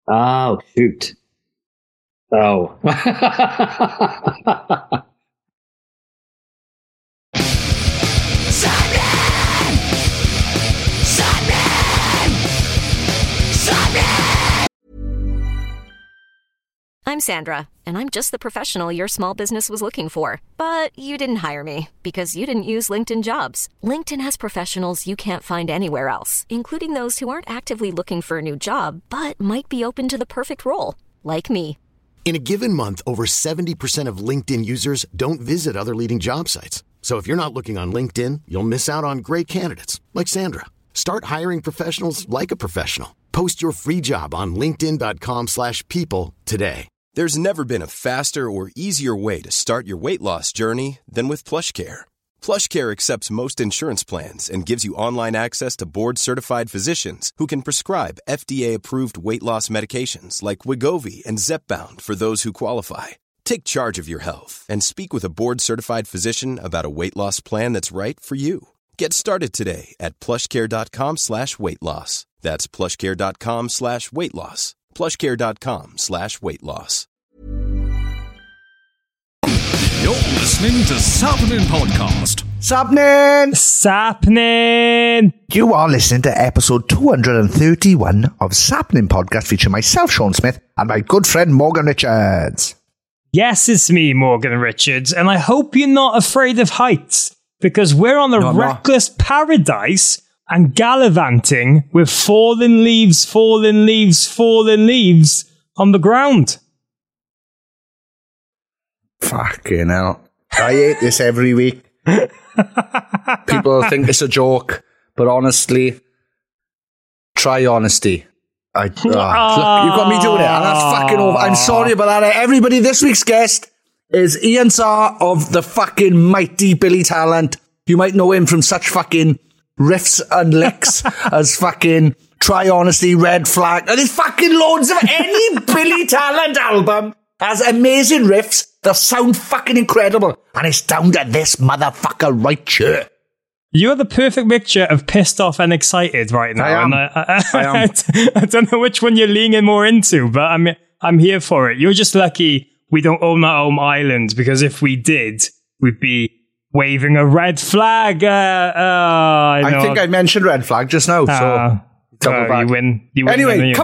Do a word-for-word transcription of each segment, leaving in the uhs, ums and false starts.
Oh, shoot. Oh. I'm Sandra, and I'm just the professional your small business was looking for. But you didn't hire me because you didn't use LinkedIn Jobs. LinkedIn has professionals you can't find anywhere else, including those who aren't actively looking for a new job, but might be open to the perfect role, like me. In a given month, over seventy percent of LinkedIn users don't visit other leading job sites. So if you're not looking on LinkedIn, you'll miss out on great candidates like Sandra. Start hiring professionals like a professional. Post your free job on linkedin.com slash people today. There's never been a faster or easier way to start your weight loss journey than with PlushCare. PlushCare accepts most insurance plans and gives you online access to board-certified physicians who can prescribe F D A-approved weight loss medications like Wegovy and Zepbound for those who qualify. Take charge of your health and speak with a board-certified physician about a weight loss plan that's right for you. Get started today at plushcare.com slash weight loss. That's plushcare.com slash weight loss. plushcare.com slash weight loss. You're listening to Sapnin Podcast. Sapnin! Sapnin! You are listening to episode two hundred thirty-one of Sapnin Podcast, featuring myself, Sean Smith, and my good friend Morgan Richards. Yes, it's me, Morgan Richards, and I hope you're not afraid of heights, because we're on a no, reckless not. paradise and gallivanting with fallen leaves, fallen leaves, fallen leaves on the ground. Fucking hell. I hate this every week. People think it's a joke, but honestly, try honesty. I, uh, look, you got me doing it, and that's fucking over. I'm sorry about that. Everybody, this week's guest is Ian Sarr of the fucking mighty Billy Talent. You might know him from such fucking riffs and licks as fucking Try Honesty, Red Flag. And there's fucking loads of any Billy Talent album has amazing riffs that sound fucking incredible. And it's down to this motherfucker right here. You're the perfect mixture of pissed off and excited right now. I am. And I, I, I am. I don't know which one you're leaning more into, but I'm I'm here for it. You're just lucky we don't own our own island, because if we did, we'd be waving a red flag. Uh, uh, I, I think I mentioned red flag just now, so uh, double uh, back. You win. You win anyway, you? come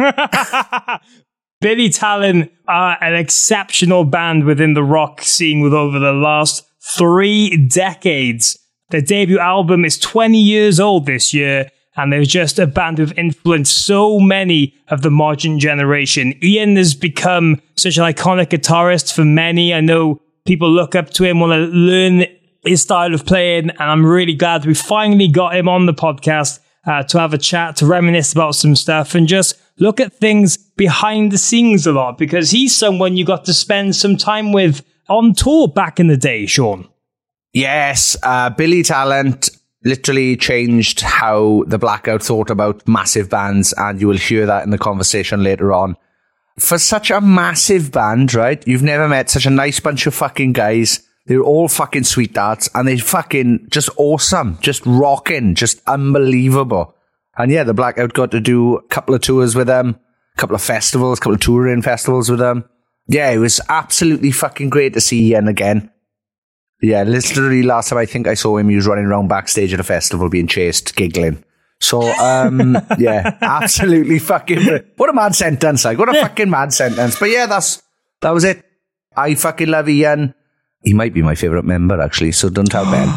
on. Billy Talent are an exceptional band within the rock scene with over the last three decades. Their debut album is twenty years old this year, and they're just a band who've influenced so many of the modern generation. Ian has become such an iconic guitarist for many. I know people look up to him, want to learn his style of playing, and I'm really glad we finally got him on the podcast uh, to have a chat, to reminisce about some stuff, and just look at things behind the scenes a lot, because he's someone you got to spend some time with on tour back in the day, Sean. Yes, uh, Billy Talent literally changed how the Blackout thought about massive bands, and you will hear that in the conversation later on. For such a massive band, right? You've never met such a nice bunch of fucking guys. They're all fucking sweethearts, and they're fucking just awesome, just rocking, just unbelievable. And yeah, the Blackout got to do a couple of tours with them, a couple of festivals, a couple of touring festivals with them. Yeah, it was absolutely fucking great to see Ian again. Yeah, literally last time I think I saw him, he was running around backstage at a festival being chased, giggling. So, um, yeah, absolutely fucking... What a mad sentence, like. What a yeah. fucking mad sentence. But yeah, that's that was it. I fucking love Ian. He might be my favourite member, actually, so don't tell Ben.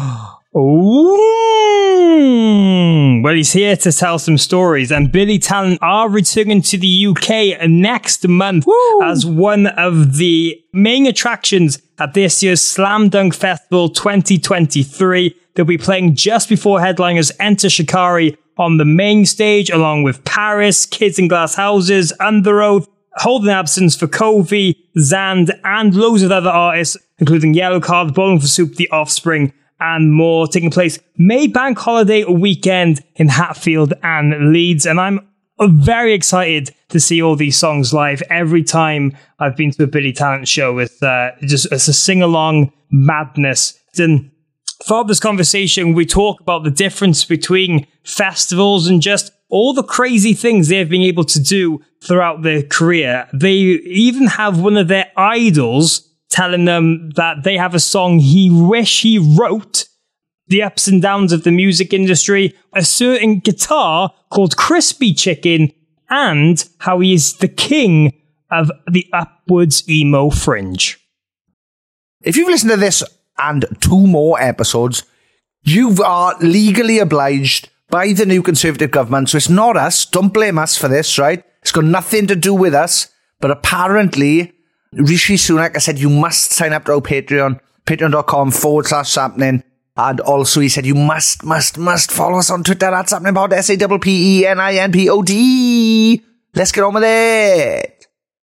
Ooh. Well, he's here to tell some stories, and Billy Talent are returning to the U K next month Woo. as one of the main attractions at this year's Slam Dunk Festival twenty twenty-three. They'll be playing just before headliners Enter Shikari on the main stage, along with Paris, Kids in Glass Houses, Under Oath, Holding Absence for Covey, Zand, and loads of other artists, including Yellowcard, Bowling for Soup, The Offspring, and more, taking place May Bank Holiday weekend in Hatfield and Leeds. And I'm very excited to see all these songs live. Every time I've been to a Billy Talent show, with uh, just it's a sing-along madness. And throughout this conversation, we talk about the difference between festivals and just all the crazy things they've been able to do throughout their career. They even have one of their idols telling them that they have a song he wish he wrote, the ups and downs of the music industry, a certain guitar called Crispy Chicken, and how he is the king of the upwards emo fringe. If you've listened to this and two more episodes, you are legally obliged by the new Conservative government, so it's not us. Don't blame us for this, right? It's got nothing to do with us. But apparently, Rishi Sunak has said you must sign up to our Patreon, patreon.com forward slash Sapnin. And also he said you must, must, must follow us on Twitter at SapninPod, S A P P E N I N P O D. Let's get on with it.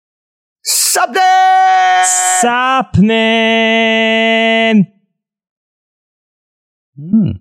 Sapnin! Sapnin! Hmm.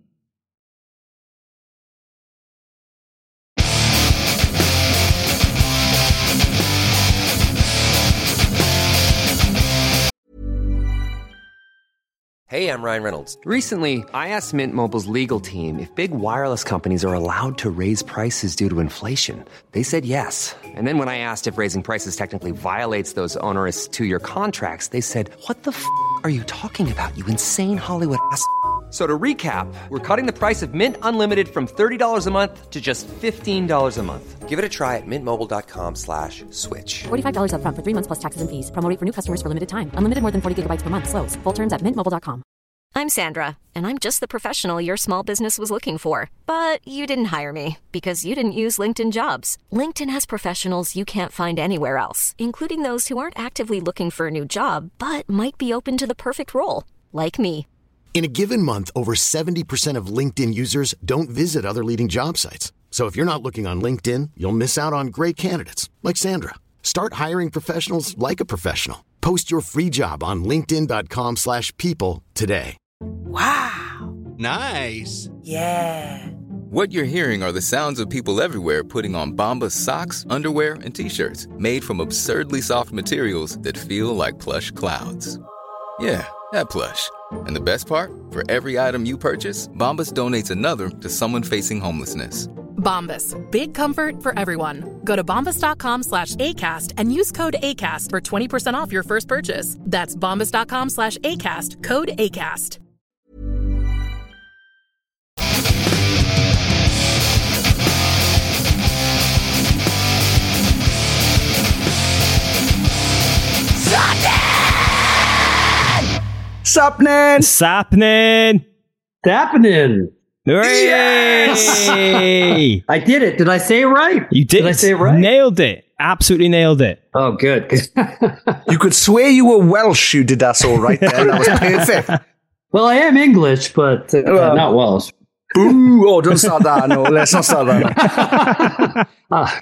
Hey, I'm Ryan Reynolds. Recently, I asked Mint Mobile's legal team if big wireless companies are allowed to raise prices due to inflation. They said yes. And then when I asked if raising prices technically violates those onerous two-year contracts, they said, what the f*** are you talking about, you insane Hollywood ass f- So to recap, we're cutting the price of Mint Unlimited from thirty dollars a month to just fifteen dollars a month. Give it a try at mintmobile.com slash switch. forty-five dollars up front for three months plus taxes and fees. Promo rate for new customers for limited time. Unlimited more than forty gigabytes per month. Slows full terms at mint mobile dot com. I'm Sandra, and I'm just the professional your small business was looking for. But you didn't hire me because you didn't use LinkedIn Jobs. LinkedIn has professionals you can't find anywhere else, including those who aren't actively looking for a new job, but might be open to the perfect role, like me. In a given month, over seventy percent of LinkedIn users don't visit other leading job sites. So if you're not looking on LinkedIn, you'll miss out on great candidates like Sandra. Start hiring professionals like a professional. Post your free job on linkedin.com slash people today. Wow. Nice. Yeah. What you're hearing are the sounds of people everywhere putting on Bombas socks, underwear, and T-shirts made from absurdly soft materials that feel like plush clouds. Yeah, that plush. And the best part? For every item you purchase, Bombas donates another to someone facing homelessness. Bombas. Big comfort for everyone. Go to bombas.com slash ACAST and use code ACAST for twenty percent off your first purchase. That's bombas.com slash ACAST. Code ACAST. Sapnin! Sapnin! Sapnin! Yes! I did it. Did I say it right? You did. Did I say it right? Nailed it. Absolutely nailed it. Oh, good. You could swear you were Welsh. You did that all right there. That was perfect. Well, I am English, but uh, uh, not Welsh. Ooh, oh, don't start that. No, let's not start that. ah.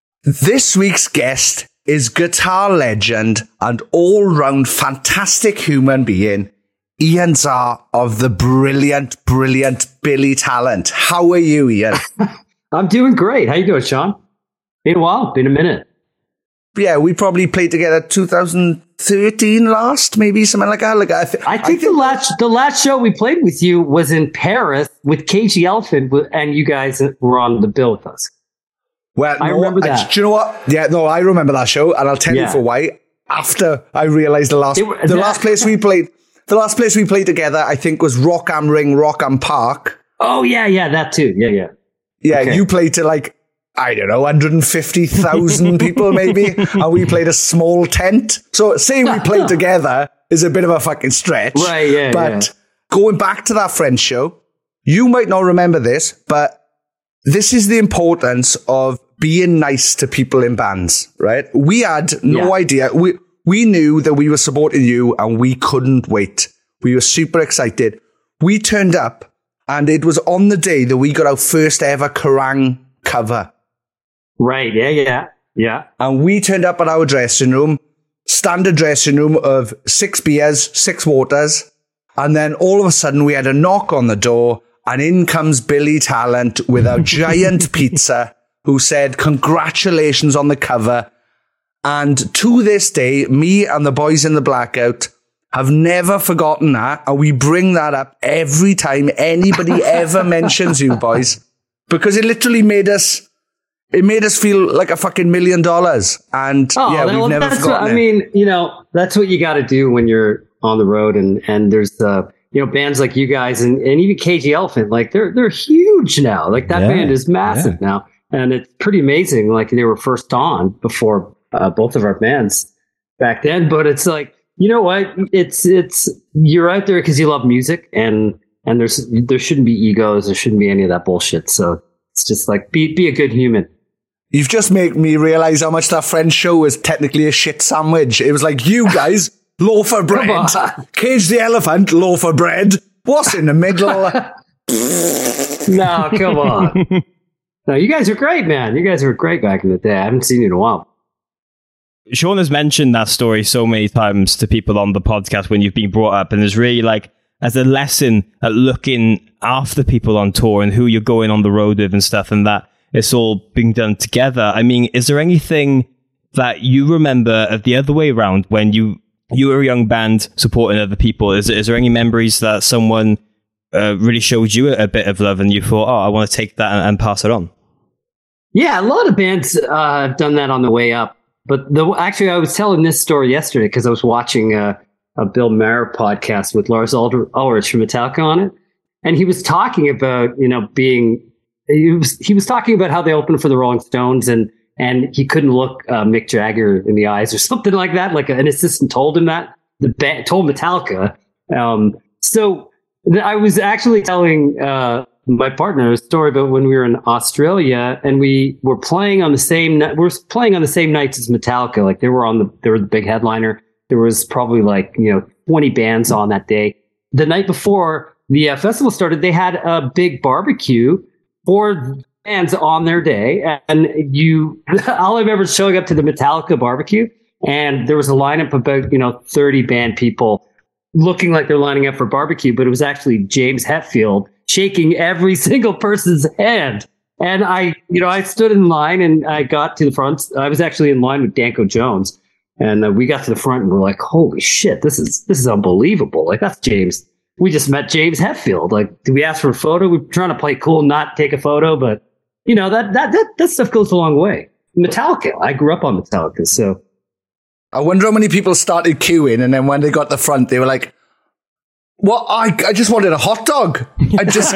This week's guest is guitar legend and all-round fantastic human being, Ian Czar of the brilliant, brilliant Billy Talent. How are you, Ian? I'm doing great. How you doing, Sean? Been a while. Been a minute. Yeah, we probably played together two thousand thirteen last, maybe something like that. Like I, th- I, think, I think the last the last show we played with you was in Paris with Cagey Elephant, and you guys were on the bill with us. Well, I no, remember that. I, do you know what? Yeah, no, I remember that show, and I'll tell yeah. you for why. After I realised the last were, the that, last place we played. The last place we played together, I think, was Rock Am Ring, Rock Am Park. Oh, yeah, yeah, that too. Yeah, yeah. Yeah, okay. You played to like, I don't know, one hundred fifty thousand people maybe, and we played a small tent. So saying we played together is a bit of a fucking stretch. Right, yeah, But yeah. going back to that French show, you might not remember this, but this is the importance of being nice to people in bands, right? We had no yeah. idea. We... We knew that we were supporting you and we couldn't wait. We were super excited. We turned up and it was on the day that we got our first ever Kerrang cover. Right, yeah, yeah, yeah. And we turned up at our dressing room, standard dressing room of six beers, six waters. And then all of a sudden we had a knock on the door and in comes Billy Talent with a giant pizza who said, congratulations on the cover. And to this day, me and the boys in the Blackout have never forgotten that. And we bring that up every time anybody ever mentions you boys. Because it literally made us it made us feel like a fucking million dollars. And oh, yeah, well, we've never that's forgotten what, it. I mean, you know, that's what you got to do when you're on the road, and and there's uh, you know, bands like you guys and, and even K G Elephant, like they're they're huge now. Like that Yeah, band is massive yeah. now, and it's pretty amazing. Like they were first on before uh, both of our bands back then, but it's like, you know what? It's it's you're out there because you love music, and and there's there shouldn't be egos, there shouldn't be any of that bullshit. So it's just like be be a good human. You've just made me realize how much that French show was technically a shit sandwich. It was like, you guys, loaf of bread. Cage the Elephant, loaf of bread. What's in the middle? No, come on. No, you guys are great, man. You guys were great back in the day. I haven't seen you in a while. Sean has mentioned that story so many times to people on the podcast when you've been brought up, and it's really like as a lesson at looking after people on tour and who you're going on the road with and stuff, and that it's all being done together. I mean, is there anything that you remember of the other way around when you you were a young band supporting other people? Is, is there any memories that someone uh, really showed you a, a bit of love and you thought, oh, I want to take that and, and pass it on? Yeah, a lot of bands uh, have done that on the way up. But the, actually, I was telling this story yesterday because I was watching a, a Bill Maher podcast with Lars Ulrich Ulrich from Metallica on it. And he was talking about, you know, being... He was he was talking about how they opened for the Rolling Stones, and and he couldn't look uh, Mick Jagger in the eyes or something like that. Like an assistant told him that. The band told Metallica. Um, so th- I was actually telling uh, my partner a story about when we were in Australia, and we were playing on the same. We were playing on the same nights as Metallica. Like they were on the they were the big headliner. There was probably like you know twenty bands on that day. The night before the uh, festival started, they had a big barbecue for bands on their day, and you, all I remember is showing up to the Metallica barbecue, and there was a lineup of about, you know, thirty band people looking like they're lining up for barbecue, but it was actually James Hetfield shaking every single person's hand. And I, you know, I stood in line and I got to the front. I was actually in line with Danko Jones, and uh, we got to the front and we're like, holy shit, this is, this is unbelievable. Like that's James. We just met James Hetfield. Like, did we ask for a photo? We're trying to play cool, not take a photo, but you know, that, that, that, that stuff goes a long way. Metallica. I grew up on Metallica, so. I wonder how many people started queuing, and then when they got the front, they were like, "What? I, I just wanted a hot dog. I just,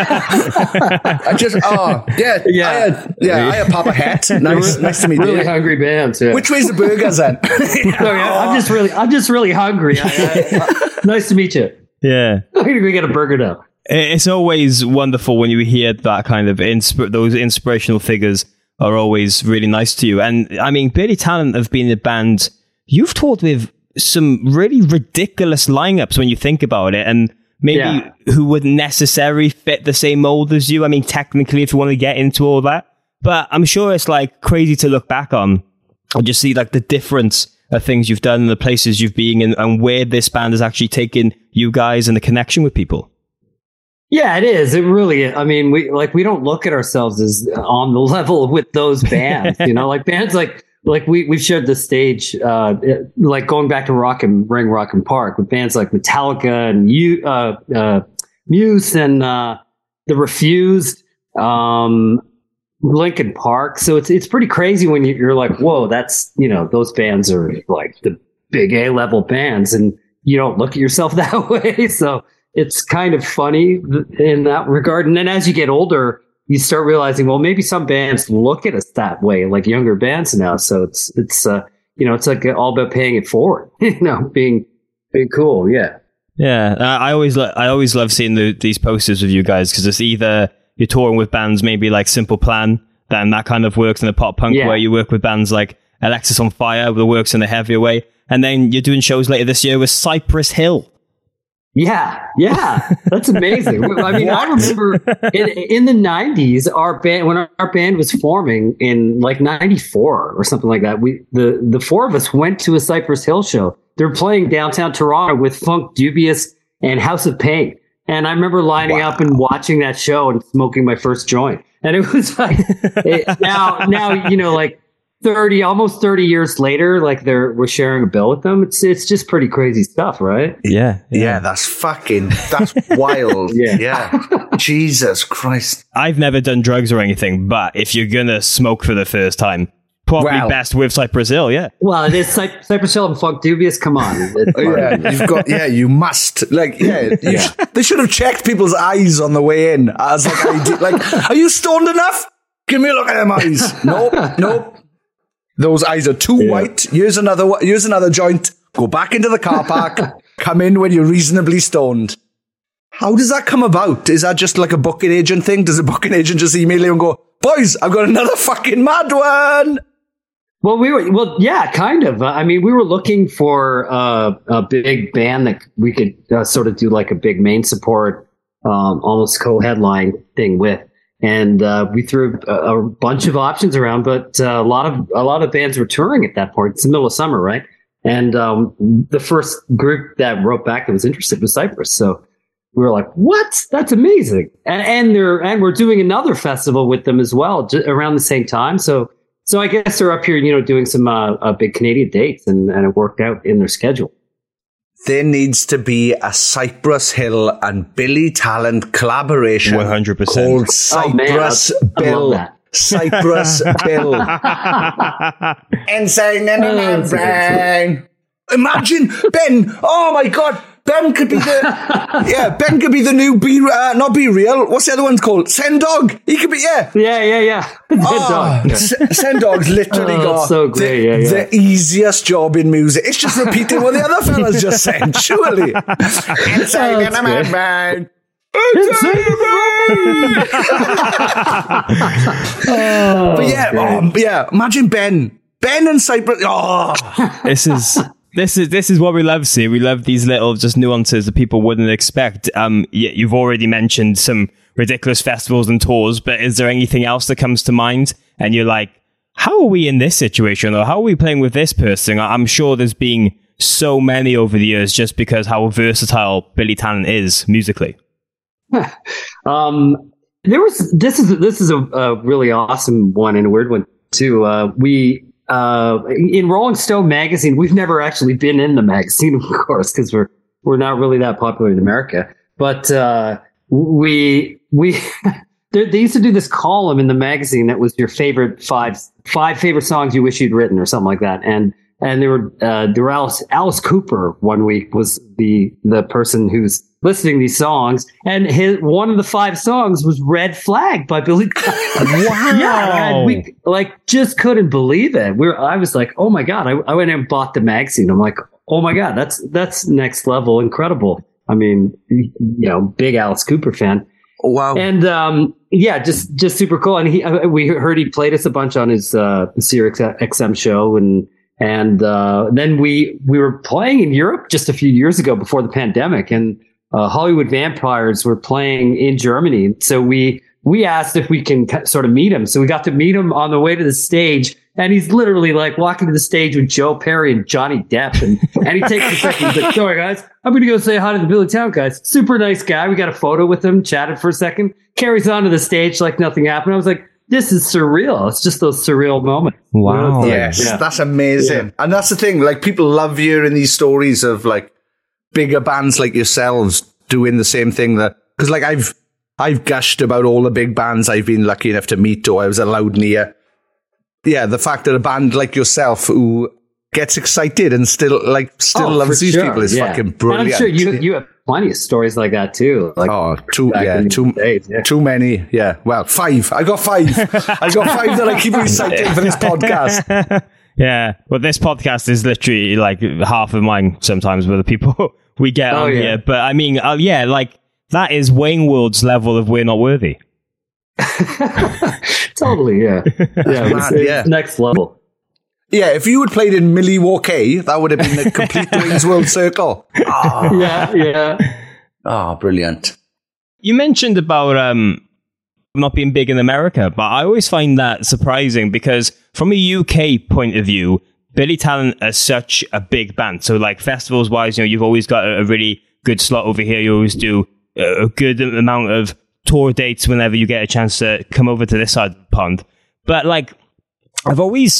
I just, oh yeah, yeah, I had, yeah, I had Papa Hat. Nice, nice to meet really you. Really hungry bands. Yeah. Which way's the burgers then? Sorry, I, I'm just really, I'm just really hungry. I, I, I, nice to meet you. Yeah, I'm gonna go get a burger now. It's always wonderful when you hear that kind of insp- those inspirational figures are always really nice to you. And I mean, Billy Talent have been a band you've toured with some really ridiculous lineups when you think about it, and maybe yeah. who wouldn't necessarily fit the same mold as you. I mean, technically, if you want to get into all that, but I'm sure it's like crazy to look back on and just see like the difference of things you've done and the places you've been and, and where this band has actually taken you guys and the connection with people. Yeah, it is. It really is. I mean, we like we don't look at ourselves as on the level with those bands, you know, like bands like like we we've shared the stage, uh, like going back to Rock and Ring, Rock and Park with bands like Metallica and you, uh, uh, Muse and uh, The Refused, um, Linkin Park. So it's it's pretty crazy when you're like, whoa, that's, you know, those bands are like the big A level bands, and you don't look at yourself that way. So it's kind of funny in that regard. And then as you get older, you start realizing, well, maybe some bands look at us that way, like younger bands now. So it's, it's, uh, you know, it's like all about paying it forward, you know, being, being cool. Yeah. Yeah. I always, lo- I always love seeing the, these posters with you guys, because it's either you're touring with bands, maybe like Simple Plan, then that kind of works in the pop punk yeah. way. You work with bands like Alexis on Fire, that works in the heavier way. And then you're doing shows later this year with Cypress Hill. Yeah, yeah, that's amazing. I mean, I remember in, in the nineties, our band, when our, our band was forming in like ninety-four or something like that, we the, the four of us went to a Cypress Hill show. They were playing downtown Toronto with Funk Dubious and House of Pain. And I remember lining wow. up and watching that show and smoking my first joint. And it was like, it, now, now, you know, like, thirty, almost thirty years later, like they're we're sharing a bill with them. It's it's just pretty crazy stuff, right? Yeah, yeah, yeah that's fucking that's wild. yeah. yeah, Jesus Christ. I've never done drugs or anything, but if you're gonna smoke for the first time, probably well, best with Cypress Hill. Yeah. Well, it is Cy- Cypress Hill and Funk Dubious. Come on. yeah, you've got. Yeah, you must. Like, yeah, you yeah. Sh- they should have checked people's eyes on the way in. As like, I did, like, are you stoned enough? Give me a look at them eyes. Nope, nope. Those eyes are too yeah. white. Here's another. Here's another joint. Go back into the car park. Come in when you're reasonably stoned. How does that come about? Is that just like a booking agent thing? Does a booking agent just email you and go, "Boys, I've got another fucking mad one"? Well, we were. Well, yeah, kind of. Uh, I mean, we were looking for uh, a big band that we could uh, sort of do like a big main support, um, almost co-headline thing with. And uh, we threw a, a bunch of options around, but uh, a lot of a lot of bands were touring at that point. It's the middle of summer, right? And um, the first group that wrote back that was interested was Cypress. So we were like, "What? That's amazing!" And and they're and we're doing another festival with them as well, j- around the same time. So so I guess they're up here, you know, doing some uh, uh, big Canadian dates, and, and it worked out in their schedule. There needs to be a Cypress Hill and Billy Talent collaboration. one hundred percent. Called Cypress oh, Bill. Cypress Bill. Insane in my brain. Imagine Ben. Oh my God. Ben could be the yeah. Ben could be the new Be uh, not Be Real. What's the other one called? Send Dog. He could be yeah. Yeah, yeah, yeah. Send oh, Dog. Yeah. S- Send Dog's literally oh, got so great. The, yeah, yeah. the easiest job in music. It's just repeating what the other fellas just said. Surely. Insane in my brain. oh, but yeah, oh, yeah. Imagine Ben. Ben and Cypress. Oh, this is. This is this is what we love, see. We love these little just nuances that people wouldn't expect. Um, you've already mentioned some ridiculous festivals and tours, but is there anything else that comes to mind? And you're like, how are we in this situation? Or how are we playing with this person? I'm sure there's been so many over the years just because how versatile Billy Talent is musically. um, there was this is this is a, a really awesome one and a weird one too. Uh, we. Uh, in Rolling Stone magazine, we've never actually been in the magazine, of course, because we're we're not really that popular in America. But uh, we we they, they used to do this column in the magazine that was your favorite five five favorite songs you wish you'd written or something like that. And and there were uh, there were Alice Alice Cooper one week was the the person who's listening to these songs, and his one of the five songs was "Red Flag" by Billy. Wow! Yeah, and we like just couldn't believe it. We we're I was like, oh my God! I, I went and bought the magazine. I'm like, oh my God, that's that's next level, incredible. I mean, you know, big Alice Cooper fan. Oh, wow! And um, yeah, just just super cool. And he uh, we heard he played us a bunch on his uh, Sirius X M show, and and uh, then we we were playing in Europe just a few years ago before the pandemic, and. Uh, Hollywood Vampires were playing in Germany. So we we asked if we can c- sort of meet him. So we got to meet him on the way to the stage. And he's literally like walking to the stage with Joe Perry and Johnny Depp. And, and he takes a second. He's like, sorry, guys, I'm going to go say hi to the Billy Talent guys. Super nice guy. We got a photo with him, chatted for a second, carries on to the stage like nothing happened. I was like, this is surreal. It's just those surreal moments. Wow. Yes, yeah. That's amazing. Yeah. And that's the thing. Like, people love hearing these stories of like, bigger bands like yourselves doing the same thing that, because like I've I've gushed about all the big bands I've been lucky enough to meet or I was allowed near. Yeah, the fact that a band like yourself who gets excited and still like still oh, loves these sure. people is yeah. fucking brilliant. And I'm sure you you have plenty of stories like that too. Like oh, too yeah, too days, yeah. too many. Yeah, well, five. I got five. I got five that I keep reciting for this podcast. Yeah, well, this podcast is literally like half of mine sometimes with the people we get oh, on yeah. here. But I mean, uh, yeah, like that is Wayne World's level of We're Not Worthy. Totally, yeah. Yeah, it's, it's yeah, next level. Yeah, if you had played in Milwaukee, that would have been the complete Wayne's World circle. Oh. Yeah, yeah. Oh, brilliant. You mentioned about um, not being big in America, but I always find that surprising because from a U K point of view, Billy Talent is such a big band. So like festivals wise, you know, you've always got a really good slot over here. You always do a good amount of tour dates whenever you get a chance to come over to this side of the pond. But like, I've always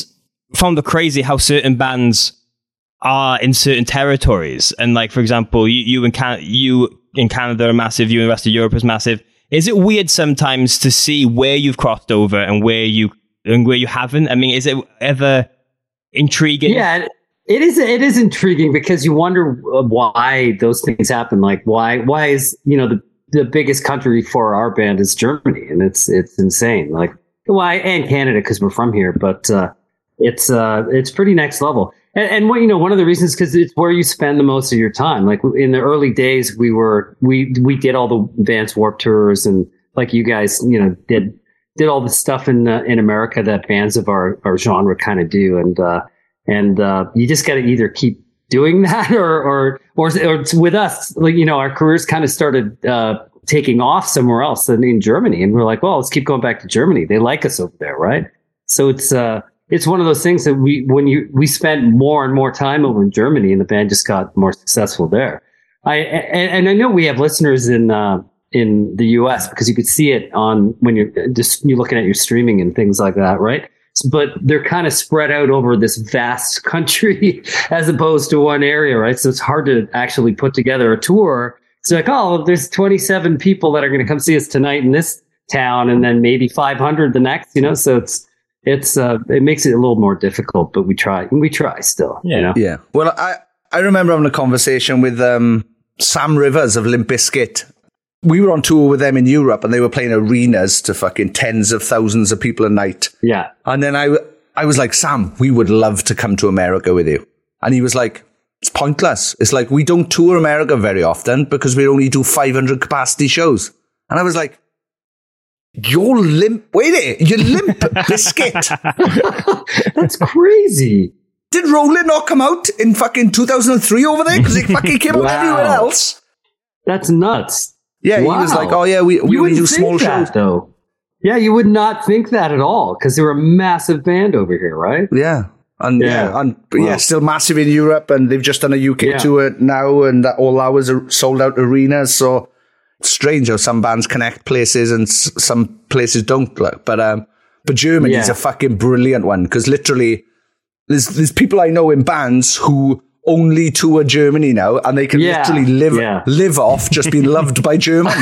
found it crazy how certain bands are in certain territories. And like, for example, you, you in Can- you in Canada are massive, you in the rest of Europe is massive. Is it weird sometimes to see where you've crossed over and where you and where you haven't? I mean, is it ever intriguing? Yeah, it is. It is intriguing because you wonder why those things happen. Like, why? Why is you know the the biggest country for our band is Germany, and it's it's insane. Like, why and Canada because we're from here, but uh, it's uh, it's pretty next level. And, and what you know, one of the reasons because it's where you spend the most of your time. Like in the early days, we were we we did all the Vans Warped tours, and like you guys, you know, did did all the stuff in uh, in America that bands of our, our genre kind of do, and uh, and uh, you just got to either keep doing that, or or or, or with us, like you know, our careers kind of started uh, taking off somewhere else than in Germany, and we're like, well, let's keep going back to Germany. They like us over there, right? So it's uh. It's one of those things that we, when you, we spent more and more time over in Germany and the band just got more successful there. I, and, and I know we have listeners in, uh, in the U S because you could see it on when you're just, you're looking at your streaming and things like that, right? But they're kind of spread out over this vast country as opposed to one area, right? So it's hard to actually put together a tour. It's like, oh, there's twenty-seven people that are going to come see us tonight in this town and then maybe five hundred the next, you know, so it's, It's uh, it makes it a little more difficult, but we try. We try still. Yeah, you know? yeah. Well, I I remember having a conversation with um, Sam Rivers of Limp Bizkit. We were on tour with them in Europe, and they were playing arenas to fucking tens of thousands of people a night. Yeah. And then I I was like, Sam, we would love to come to America with you. And he was like, it's pointless. It's like we don't tour America very often because we only do five hundred capacity shows. And I was like, You're limp. Wait a You're Limp Bizkit. That's crazy. Did Rollin' not come out in fucking two thousand three over there? Because it fucking came out wow. everywhere else. That's nuts. Yeah, wow. he was like, oh yeah, we, we only do small that, shows. Though. Yeah, you would not think that at all because they're a massive band over here, right? Yeah. And yeah, yeah and wow. yeah, still massive in Europe, and they've just done a U K yeah. tour now, and that all hours are sold out arenas, so strange how some bands connect places and s- some places don't. Like, but um, but Germany's yeah. a fucking brilliant one because literally, there's there's people I know in bands who only tour Germany now, and they can yeah. literally live yeah. live off just being loved by Germans.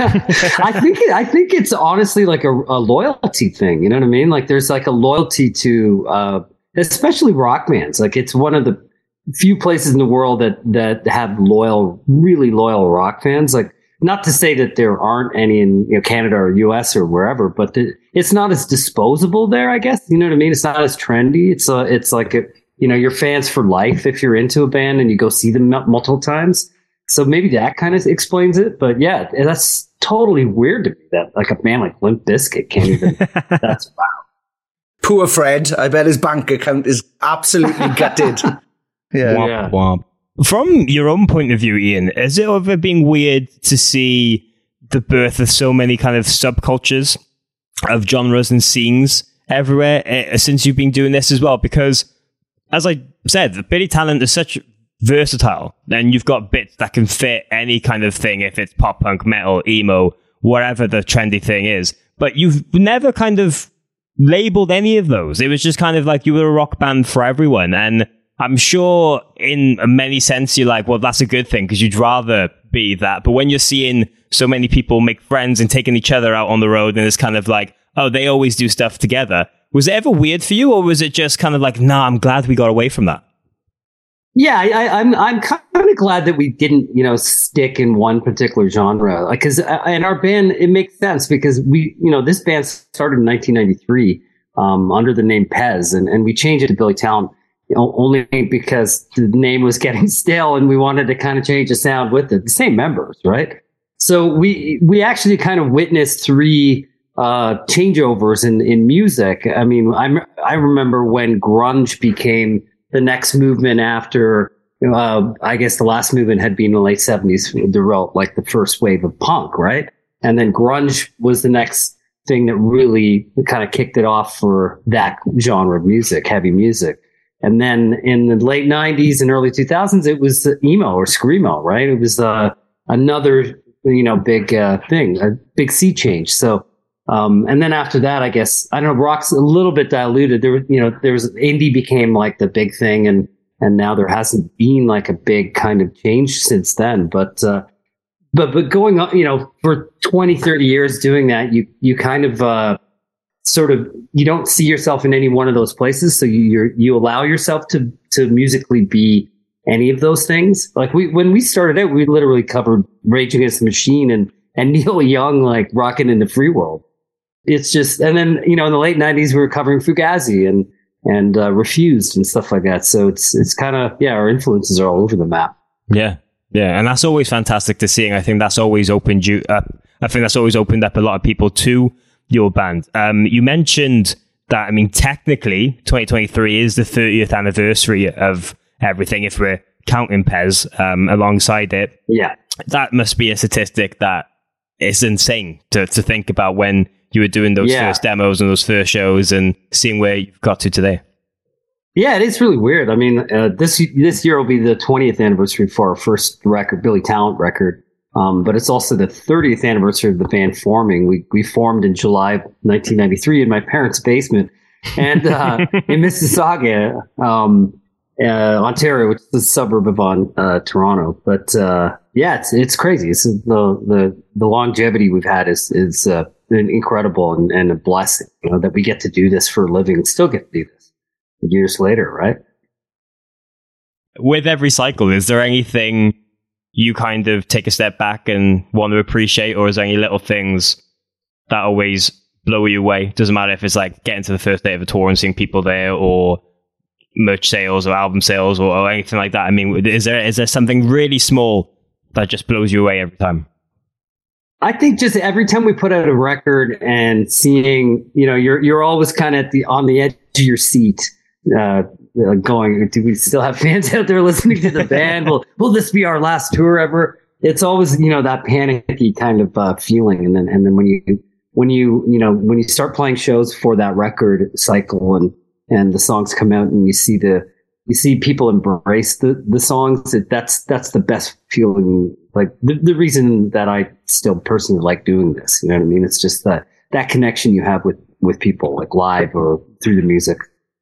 I think it, I think it's honestly like a, a loyalty thing. You know what I mean? Like there's like a loyalty to, uh, especially rock bands. Like it's one of the few places in the world that that have loyal, really loyal rock fans. Like. Not to say that there aren't any in you know, Canada or U S or wherever, but the, it's not as disposable there, I guess. You know what I mean? It's not as trendy. It's uh, it's like, a, you know, you're fans for life if you're into a band and you go see them multiple times. So maybe that kind of explains it. But yeah, that's totally weird to me that like a band like Limp Bizkit can't even. That's wow. Poor Fred. I bet his bank account is absolutely gutted. Yeah. Womp, yeah. womp. From your own point of view, Ian, has it ever been weird to see the birth of so many kind of subcultures of genres and scenes everywhere uh, since you've been doing this as well? Because, as I said, Billy Talent is such versatile, and you've got bits that can fit any kind of thing, if it's pop punk, metal, emo, whatever the trendy thing is. But you've never kind of labeled any of those. It was just kind of like you were a rock band for everyone, and I'm sure in many sense you're like, well, that's a good thing because you'd rather be that. But when you're seeing so many people make friends and taking each other out on the road and it's kind of like, oh, they always do stuff together. Was it ever weird for you, or was it just kind of like, nah, I'm glad we got away from that? Yeah, I, I'm I'm kind of glad that we didn't, you know, stick in one particular genre. Like, because in our band, it makes sense because we, you know, this band started in nineteen ninety-three um, under the name Pez, and, and we changed it to Billy Talent. You know, only because the name was getting stale and we wanted to kind of change the sound with it. The same members, right? So we we actually kind of witnessed three uh, changeovers in, in music. I mean, I I remember when grunge became the next movement after, uh, I guess the last movement had been in the late seventies, the real, like the first wave of punk, right? And then grunge was the next thing that really kind of kicked it off for that genre of music, heavy music. And then in the late nineties and early two thousands, it was emo or screamo, right? It was uh, another, you know, big uh, thing, a big sea change. So Um, and then after that, I guess, I don't know, rock's a little bit diluted. There was, you know, there was, indie became like the big thing, and, and now there hasn't been like a big kind of change since then. But, uh, but, but going on, you know, for twenty, thirty years doing that, you, you kind of, uh, sort of, you don't see yourself in any one of those places. So you, you're, you allow yourself to, to musically be any of those things. Like we, when we started out, we literally covered Rage Against the Machine and, and Neil Young, like rocking in the Free World. It's just, and then, you know, in the late nineties, we were covering Fugazi and, and, uh, Refused and stuff like that. So it's, it's kind of, yeah, our influences are all over the map. Yeah. Yeah. And that's always fantastic to see. And I think that's always opened you up. I think that's always opened up a lot of people to your band. Um, you mentioned that, I mean, technically twenty twenty-three is the thirtieth anniversary of everything, if we're counting Pez, um, alongside it. Yeah. That must be a statistic that is insane to, to think about when you were doing those yeah. first demos and those first shows and seeing where you've got to today. Yeah, it is really weird. I mean, uh, this this year will be the twentieth anniversary for our first record, Billy Talent record. Um, but it's also the thirtieth anniversary of the band forming. We we formed in July of nineteen ninety-three in my parents' basement, and uh, in Mississauga, um, uh, Ontario, which is a suburb of on, uh, Toronto. But uh, yeah, it's it's crazy. It's the the the longevity we've had is is uh, incredible and, and a blessing. You know, that we get to do this for a living and still get to do this years later, right? With every cycle, is there anything you kind of take a step back and want to appreciate, or is there any little things that always blow you away? Doesn't matter if it's like getting to the first day of a tour and seeing people there, or merch sales or album sales or, or anything like that. I mean, is there is there something really small that just blows you away every time? I think just every time we put out a record and seeing, you know, you're you're always kind of at the on the edge of your seat, uh, going, do we still have fans out there listening to the band? will will this be our last tour ever? It's always, you know, that panicky kind of uh, feeling, and then and then when you when you you know when you start playing shows for that record cycle and and the songs come out and you see the you see people embrace the the songs, it, that's that's the best feeling. Like the, the reason that I still personally like doing this, you know what I mean? It's just that that connection you have with with people, like live or through the music.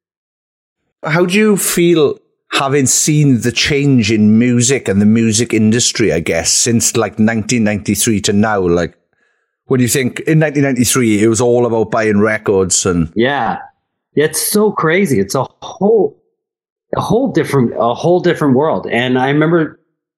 How do you feel having seen the change in music and the music industry, I guess, since like nineteen ninety-three to now? Like, when you think in nineteen ninety-three, it was all about buying records and yeah, it's so crazy. It's a whole, a whole different, a whole different world. And I remember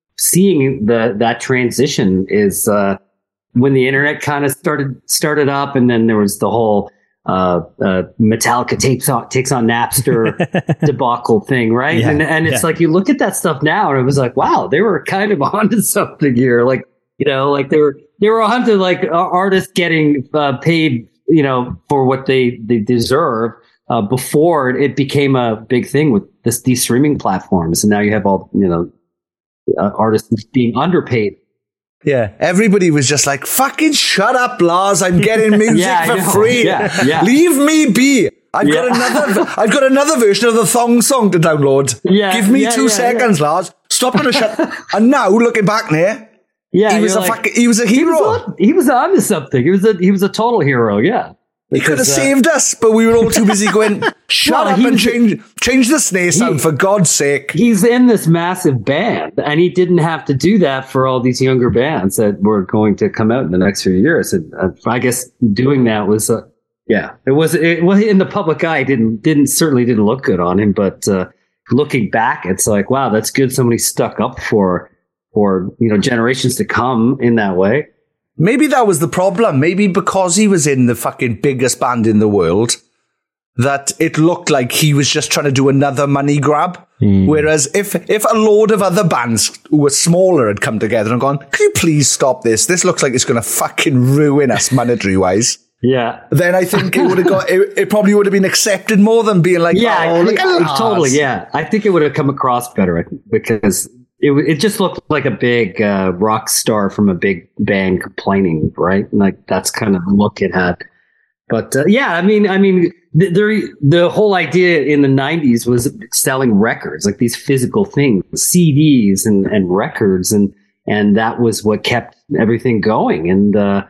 seeing the that transition is uh, when the internet kind of started started up, and then there was the whole uh, uh, Metallica takes on takes on Napster debacle thing, right? Yeah, and and it's yeah. like you look at that stuff now, and it was like, wow, they were kind of onto something here. Like, you know, like they were they were onto like uh, artists getting uh, paid, you know, for what they they deserve uh, before it became a big thing with this these streaming platforms, and now you have all, you know, uh, artists being underpaid. Yeah, everybody was just like, fucking shut up, Lars. I'm getting music Yeah, I for know. free. Yeah, yeah. Leave me be. I've Yeah. got another I've got another version of the Thong song to download. Yeah, Give me yeah, two yeah, seconds, Lars. Stop and shut. And now, looking back there, Yeah, he was a you're like- fucking, he was a He hero. was on, he was onto something. He was a he was a total hero. Yeah, He could have Because, uh, saved us, but we were all too busy going, shut Well, up he and was- change change the snare sound, for God's sake. he's in this massive band, and he didn't have to do that for all these younger bands that were going to come out in the next few years. And uh, I guess doing that was, uh, yeah, it was it was in the public eye. Didn't didn't certainly didn't look good on him, but uh, looking back, it's like, wow, that's good. Somebody stuck up for for you know generations to come in that way. Maybe that was the problem. Maybe because he was in the fucking biggest band in the world, that it looked like he was just trying to do another money grab. Mm. Whereas if if a load of other bands who were smaller had come together and gone, can you please stop this? This looks like it's going to fucking ruin us monetary wise. Yeah. Then I think it would have got, it, it probably would have been accepted more than being like, Yeah, oh, look I- at I- Lars. totally. Yeah, I think it would have come across better, I think, because it w- it just looked like a big uh, rock star from a big band complaining, right? And like that's kind of the look it had. But uh, yeah, I mean, I mean, the, the the whole idea in the nineties was selling records, like these physical things, C Ds and and records, and and that was what kept everything going. And uh,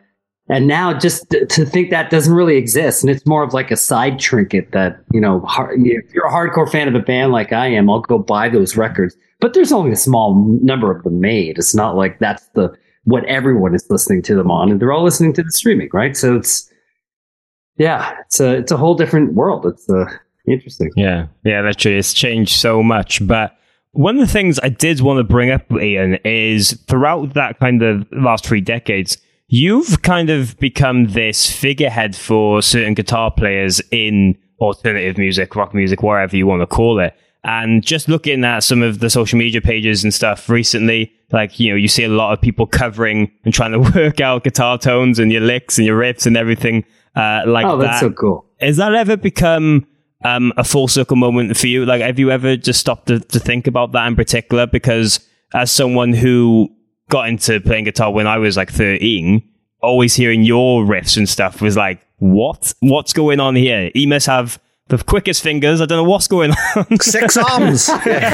And now just to, to think that doesn't really exist. And it's more of like a side trinket that, you know, hard, if you're a hardcore fan of a band like I am, I'll go buy those records. But there's only a small number of them made. It's not like that's the what everyone is listening to them on. And they're all listening to the streaming, right? So it's, yeah, it's a, it's a whole different world. It's uh, interesting. Yeah, yeah, literally. It's changed so much. But one of the things I did want to bring up, Ian, is throughout that kind of last three decades, you've kind of become this figurehead for certain guitar players in alternative music, rock music, whatever you want to call it. And just looking at some of the social media pages and stuff recently, like, you know, you see a lot of people covering and trying to work out guitar tones and your licks and your riffs and everything uh, like that. Oh, that's that. so cool. Has that ever become um, a full circle moment for you? Like, have you ever just stopped to, to think about that in particular? Because as someone who got into playing guitar when I was like thirteen, always hearing your riffs and stuff was like, what? What's going on here? You must have the quickest fingers. I don't know what's going on. Six arms.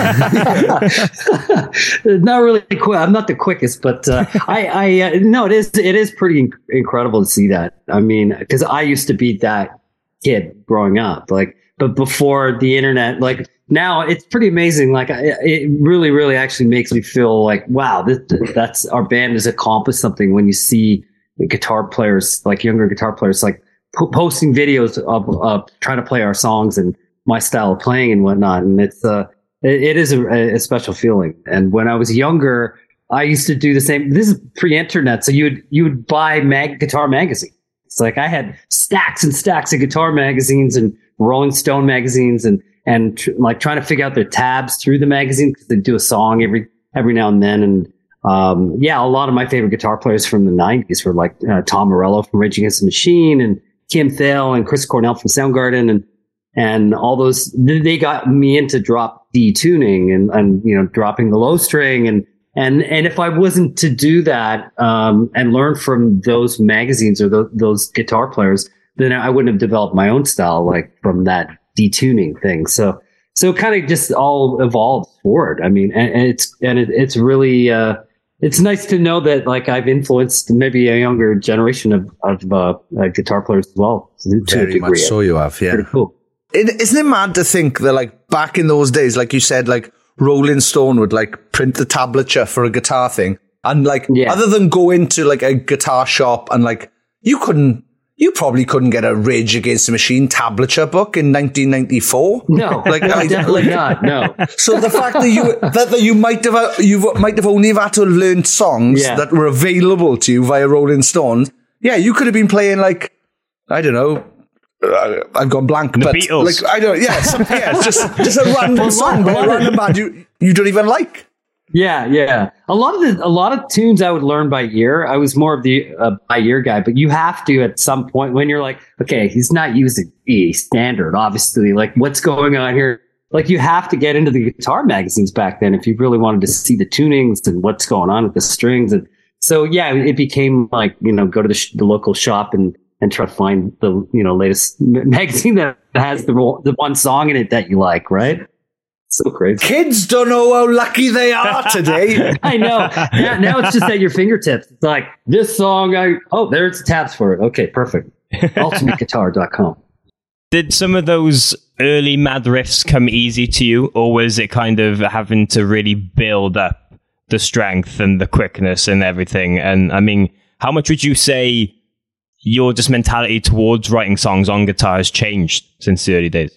Not really quick. I'm not the quickest, but uh, I, I uh, no, it is, it is pretty inc- incredible to see that. I mean, because I used to be that kid growing up, like, but before the internet, like now it's pretty amazing. Like I, it really, really actually makes me feel like, wow, this, that's our band has accomplished something when you see the guitar players, like younger guitar players, like posting videos of, of trying to play our songs and my style of playing and whatnot. And it's, uh, it, it is a, a special feeling. And when I was younger, I used to do the same. This is pre-internet. So you would, you would buy mag guitar magazine. It's like I had stacks and stacks of guitar magazines and Rolling Stone magazines and, and tr- like trying to figure out their tabs through the magazine because they do a song every, every now and then. And, um, yeah, a lot of my favorite guitar players from the nineties were like, uh, Tom Morello from Rage Against the Machine and Kim Thale and Chris Cornell from Soundgarden and, and all those, they got me into drop D tuning and, and, you know, dropping the low string. And, and, and if I wasn't to do that, um, and learn from those magazines or th- those guitar players, then I wouldn't have developed my own style, like from that detuning thing. So, so it kind of just all evolved forward. I mean, and, and it's, and it, it's really, uh, it's nice to know that like I've influenced maybe a younger generation of, of, uh, uh guitar players as well. To Very a degree. much so you have, yeah. Pretty cool. It, isn't it mad to think that like back in those days, like you said, like Rolling Stone would like print the tablature for a guitar thing. And like, yeah. other than go into like a guitar shop and like, you couldn't, you probably couldn't get a Rage Against the Machine tablature book in nineteen ninety-four. No, like, no, I, definitely like, not. No. So the fact that you that, that you might have you might have only have had to learn songs Yeah. that were available to you via Rolling Stones. Yeah, you could have been playing like I don't know. Uh, I've gone blank, The but Beatles. like I don't. Yeah, some, yeah, it's just just a random song by a random band you you don't even like. Yeah, yeah. A lot of the a lot of tunes I would learn by ear. I was more of the uh, by ear guy, but you have to at some point when you're like, okay, he's not using E standard, obviously. Like, what's going on here? Like, you have to get into the guitar magazines back then if you really wanted to see the tunings and what's going on with the strings. And so, yeah, it became like, you know, go to the, sh- the local shop and and try to find the you know latest m- magazine that has the ro- the one song in it that you like, right? So crazy. Kids don't know how lucky they are today. I know. Now, now it's just at your fingertips. It's like this song. I oh, there's tabs for it. Okay, perfect. ultimate guitar dot com. Did some of those early mad riffs come easy to you, or was it kind of having to really build up the strength and the quickness and everything? And I mean, how much would you say your just mentality towards writing songs on guitar has changed since the early days?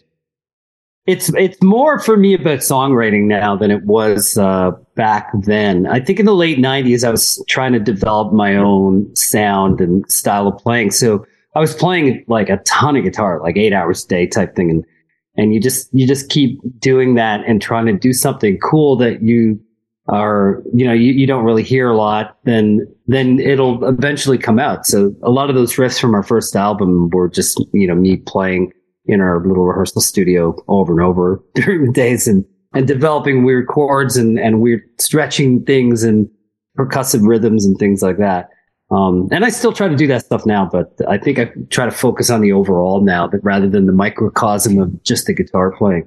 It's it's more for me about songwriting now than it was uh, back then. I think in the late nineties, I was trying to develop my own sound and style of playing. So I was playing like a ton of guitar, like eight hours a day type thing. And and you just you just keep doing that and trying to do something cool that you are, you know, you, you don't really hear a lot, then then it'll eventually come out. So a lot of those riffs from our first album were just, you know, me playing in our little rehearsal studio over and over during the days and, and developing weird chords and, and weird stretching things and percussive rhythms and things like that. Um, and I still try to do that stuff now, but I think I try to focus on the overall now, but rather than the microcosm of just the guitar playing.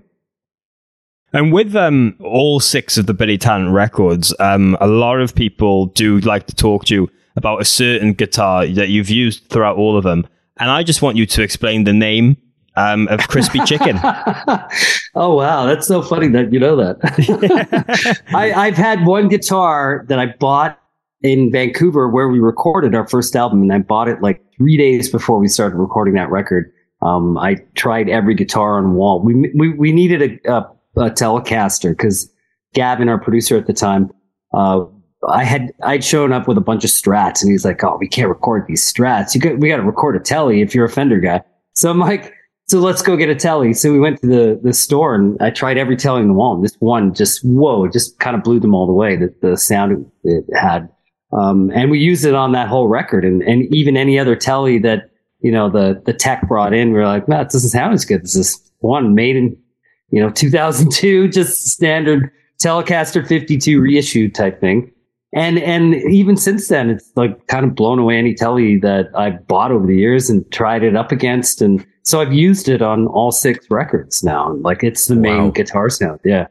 And with um, all six of the Billy Talent records, um, a lot of people do like to talk to you about a certain guitar that you've used throughout all of them. And I just want you to explain the name um, of Crispy Chicken. Oh, wow. That's so funny that you know that. I, I've had one guitar that I bought in Vancouver where we recorded our first album, and I bought it like three days before we started recording that record. Um, I tried every guitar on wall. We we, we needed a, a, a Telecaster because Gavin, our producer at the time, uh, I had I'd shown up with a bunch of Strats, and he's like, "Oh, we can't record these Strats. You got we got to record a Tele if you're a Fender guy." So I'm like, "So let's go get a Tele." So we went to the the store, and I tried every Tele in the wall, and this one just whoa, just kind of blew them all the way. The the sound it had. Um, and we used it on that whole record, and, and even any other Tele that, you know, the, the tech brought in, we were like, no, it doesn't sound as good as this one made in, you know, two thousand two, just standard Telecaster fifty-two reissue type thing. And, and even since then, it's like kind of blown away any Tele that I've bought over the years and tried it up against. And so I've used it on all six records now. Like it's the main wow. guitar sound. Yeah.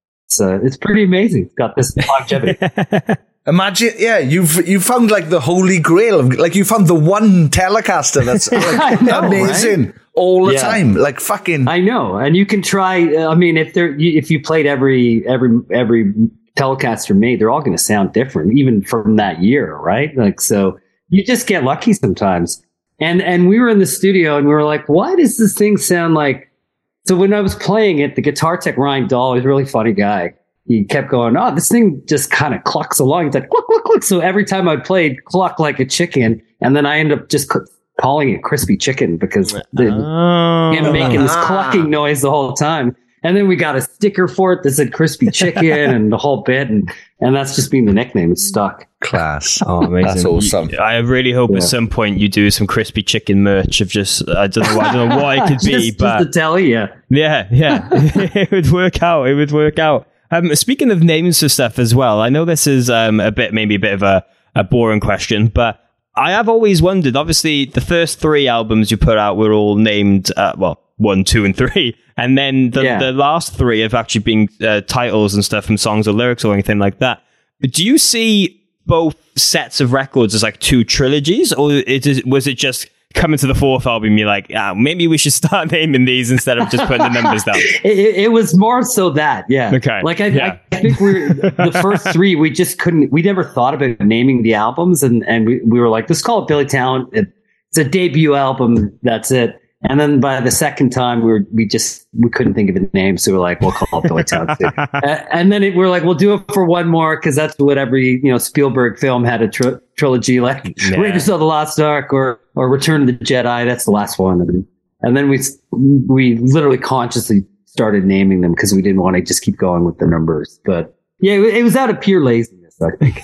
So it's pretty amazing. It's got this longevity. Imagine, yeah, you've you found like the holy grail of, like you found the one Telecaster that's like, know, amazing right? all the yeah. time, like fucking. I know, and you can try. Uh, I mean, if there, if you played every every every Telecaster made, they're all going to sound different, even from that year, right? Like, so you just get lucky sometimes. And and we were in the studio, and we were like, why does this thing sound like? So when I was playing it, the guitar tech Ryan Dahl, he's a really funny guy. He kept going, oh, this thing just kind of clucks along. He's like, cluck, cluck, cluck. So every time I played, cluck like a chicken. And then I ended up just c- calling it Crispy Chicken because the, oh. him making this clucking noise the whole time. And then we got a sticker for it that said Crispy Chicken and the whole bit. And, and that's just been the nickname. It's stuck. Class. Oh, amazing. That's awesome. I really hope yeah. at some point you do some Crispy Chicken merch of just, I don't know, I don't know what it could be, just, but. Just the Tele, yeah. Yeah, yeah. It would work out. It would work out. Um, speaking of names for stuff as well, I know this is um, a bit, maybe a bit of a, a boring question, but I have always wondered, obviously the first three albums you put out were all named, uh, well, one, two, and three. And then the, yeah. the last three have actually been uh, titles and stuff from songs or lyrics or anything like that. But do you see both sets of records as like two trilogies, or it is, was it just coming to the fourth album, you're like, ah, maybe we should start naming these instead of just putting the numbers down? It, it was more so that, yeah. Okay. Like, I, yeah. I think we're the first three, we just couldn't, we never thought about naming the albums. And, and we, we were like, let's call it Billy Talent. It, it's a debut album. That's it. And then by the second time, we were, we just, we couldn't think of a name. So we're like, we'll call it Billy Talent too. uh, and then it, we're like, we'll do it for one more because that's what every, you know, Spielberg film had a tri- trilogy, like yeah. Raiders of the Lost Ark or, or Return of the Jedi. That's the last one. And, and then we, we literally consciously started naming them because we didn't want to just keep going with the numbers. But yeah, it, it was out of pure laziness, I think.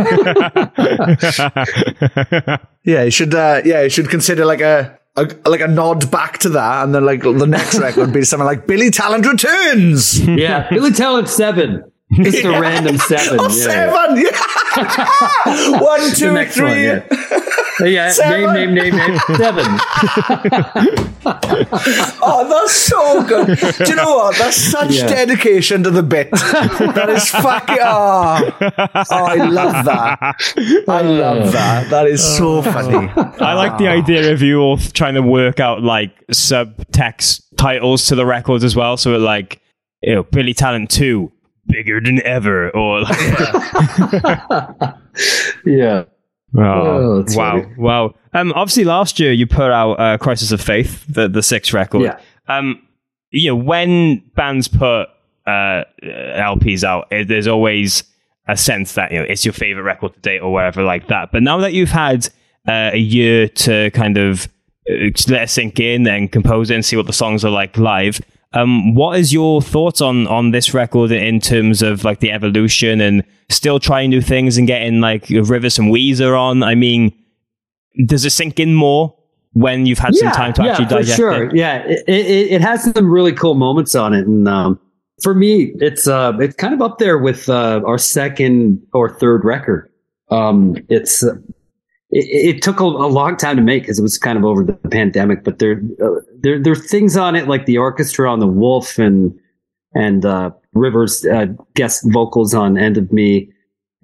yeah, you should, uh, yeah, you should consider like a, A, like a nod back to that, and then like the next record would be something like Billy Talent Returns. Yeah, Billy Talent Seven. Just yeah. a random seven. Oh, yeah, seven! Yeah. yeah. One, two, three. One, yeah, yeah seven. name, name, name, name. Seven. Oh, that's so good. Do you know what? That's such yeah. dedication to the bit. That is fucking. Oh, oh I love that. I love that. That is so funny. I like the idea of you all trying to work out like subtext titles to the records as well. So it like, you know, Billy Talent two. Bigger than ever, or like, yeah. Oh, oh wow, funny. wow. Um, obviously, last year you put out uh, "Crisis of Faith," the the sixth record. Yeah. Um, you know, when bands put uh, L Ps out, it, there's always a sense that you know it's your favorite record to date or whatever like that. But now that you've had uh, a year to kind of uh, let it sink in and compose it and see what the songs are like live. Um, what is your thoughts on, on this record in terms of like the evolution and still trying new things and getting like Rivers and Weezer on? I mean, does it sink in more when you've had yeah, some time to yeah, actually digest for sure. it? Yeah, it, it, it has some really cool moments on it. And um, for me, it's uh, it's kind of up there with uh, our second or third record. Um, it's... Uh, It, it took a, a long time to make because it was kind of over the pandemic, but there, uh, there, there are things on it like the orchestra on The Wolf and and uh, Rivers uh, guest vocals on End of Me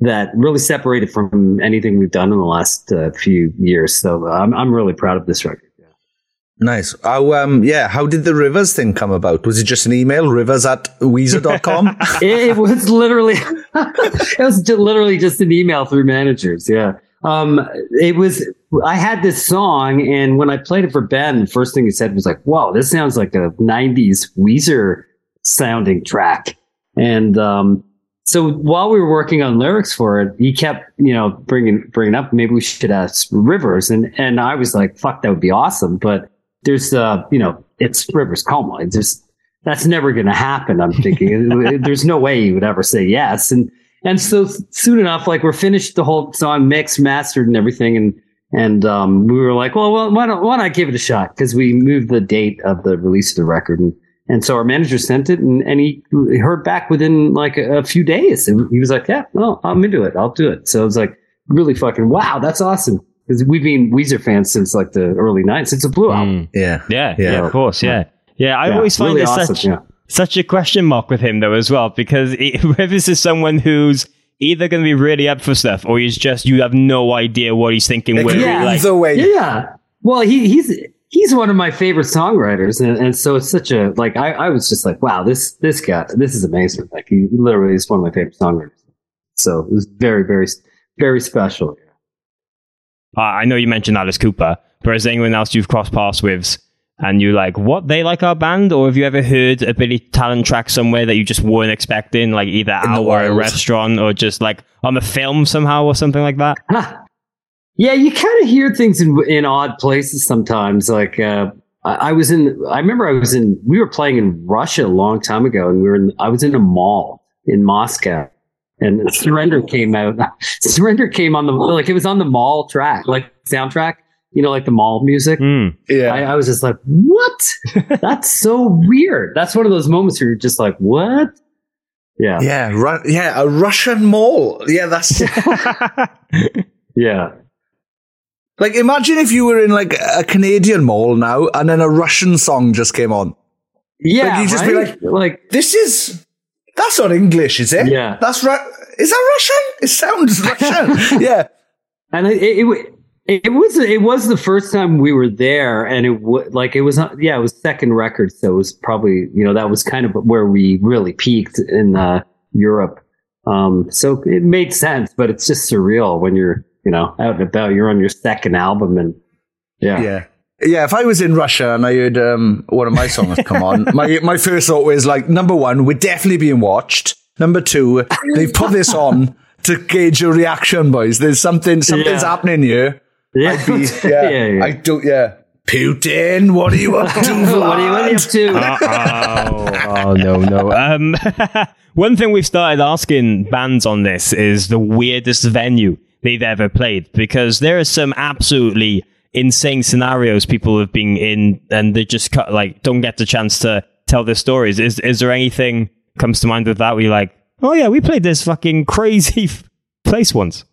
that really separated from anything we've done in the last uh, few years. So I'm I'm really proud of this record. Yeah. Nice. How um yeah, how did the Rivers thing come about? Was it just an email, rivers at weezer dot com? it, it was literally it was just literally just an email through managers. Yeah. Um, it was, I had this song, and when I played it for Ben, the first thing he said was like, "Whoa, this sounds like a nineties Weezer sounding track." And, um, so while we were working on lyrics for it, he kept, you know, bringing, bringing up, maybe we should ask Rivers. And, and I was like, fuck, that would be awesome. But there's, uh, you know, it's Rivers Cuomo. It's just, that's never going to happen. I'm thinking there's no way he would ever say yes. And, And so soon enough, like we're finished the whole song, mixed, mastered, and everything, and and um, we were like, well, well, why don't why not give it a shot? Because we moved the date of the release of the record, and and so our manager sent it, and, and he heard back within like a, a few days, and he was like, yeah, no, I'm into it, I'll do it. So it was like really fucking wow, that's awesome. Because we've been Weezer fans since like the early nineties, since the Blue album. Mm. Yeah. yeah, yeah, yeah, of course, yeah, yeah. I yeah, always find really it awesome, such. Yeah. Such a question mark with him, though, as well, because it, Rivers is someone who's either going to be really up for stuff, or he's just, you have no idea what he's thinking. Like, where yeah, like, either way. Yeah. Well, he, he's he's one of my favorite songwriters, and, and so it's such a, like, I, I was just like, wow, this this guy, this is amazing. Like, he literally is one of my favorite songwriters. So it was very, very, very special. Uh, I know you mentioned Alice Cooper, but is there anyone else you've crossed paths with and you like, what, they like our band? Or have you ever heard a Billy Talent track somewhere that you just weren't expecting, like either out or at a restaurant or just like on the film somehow or something like that? Huh. Yeah, you kind of hear things in in odd places sometimes. Like uh, I, I was in, I remember I was in, we were playing in Russia a long time ago, and we were in, I was in a mall in Moscow, and Surrender came out. Surrender came on the, like it was on the mall track, like soundtrack. You know, like the mall music. Mm, yeah. I, I was just like, what? That's so weird. That's one of those moments where you're just like, what? Yeah. Yeah. Ru- yeah. A Russian mall. Yeah. That's. yeah. Like, imagine if you were in like a Canadian mall now and then a Russian song just came on. Yeah. Like, you just right? be like, like, this is, that's not English, is it? Yeah. That's right. Ru- is that Russian? It sounds Russian. Yeah. And it, it, it It was it was the first time we were there, and it w- like it was yeah it was second record, so it was probably, you know, that was kind of where we really peaked in uh, Europe. Um, so it made sense, but it's just surreal when you're, you know, out and about. You're on your second album, and yeah, yeah, yeah. If I was in Russia and I heard um, one of my songs come on, my my first thought was like, number one, we're definitely being watched. Number two, they've put this on to gauge your reaction, boys. There's something something's Yeah. happening here. yeah, I'd be, yeah, yeah, yeah. I do, yeah. Putin, what are you up to, Vlad? what, are you, what are you up to? oh, oh, no, no. Um, one thing we've started asking bands on this is the weirdest venue they've ever played, because there are some absolutely insane scenarios people have been in, and they just cut, like don't get the chance to tell their stories. Is is there anything comes to mind with that where you're like, oh yeah, we played this fucking crazy place once?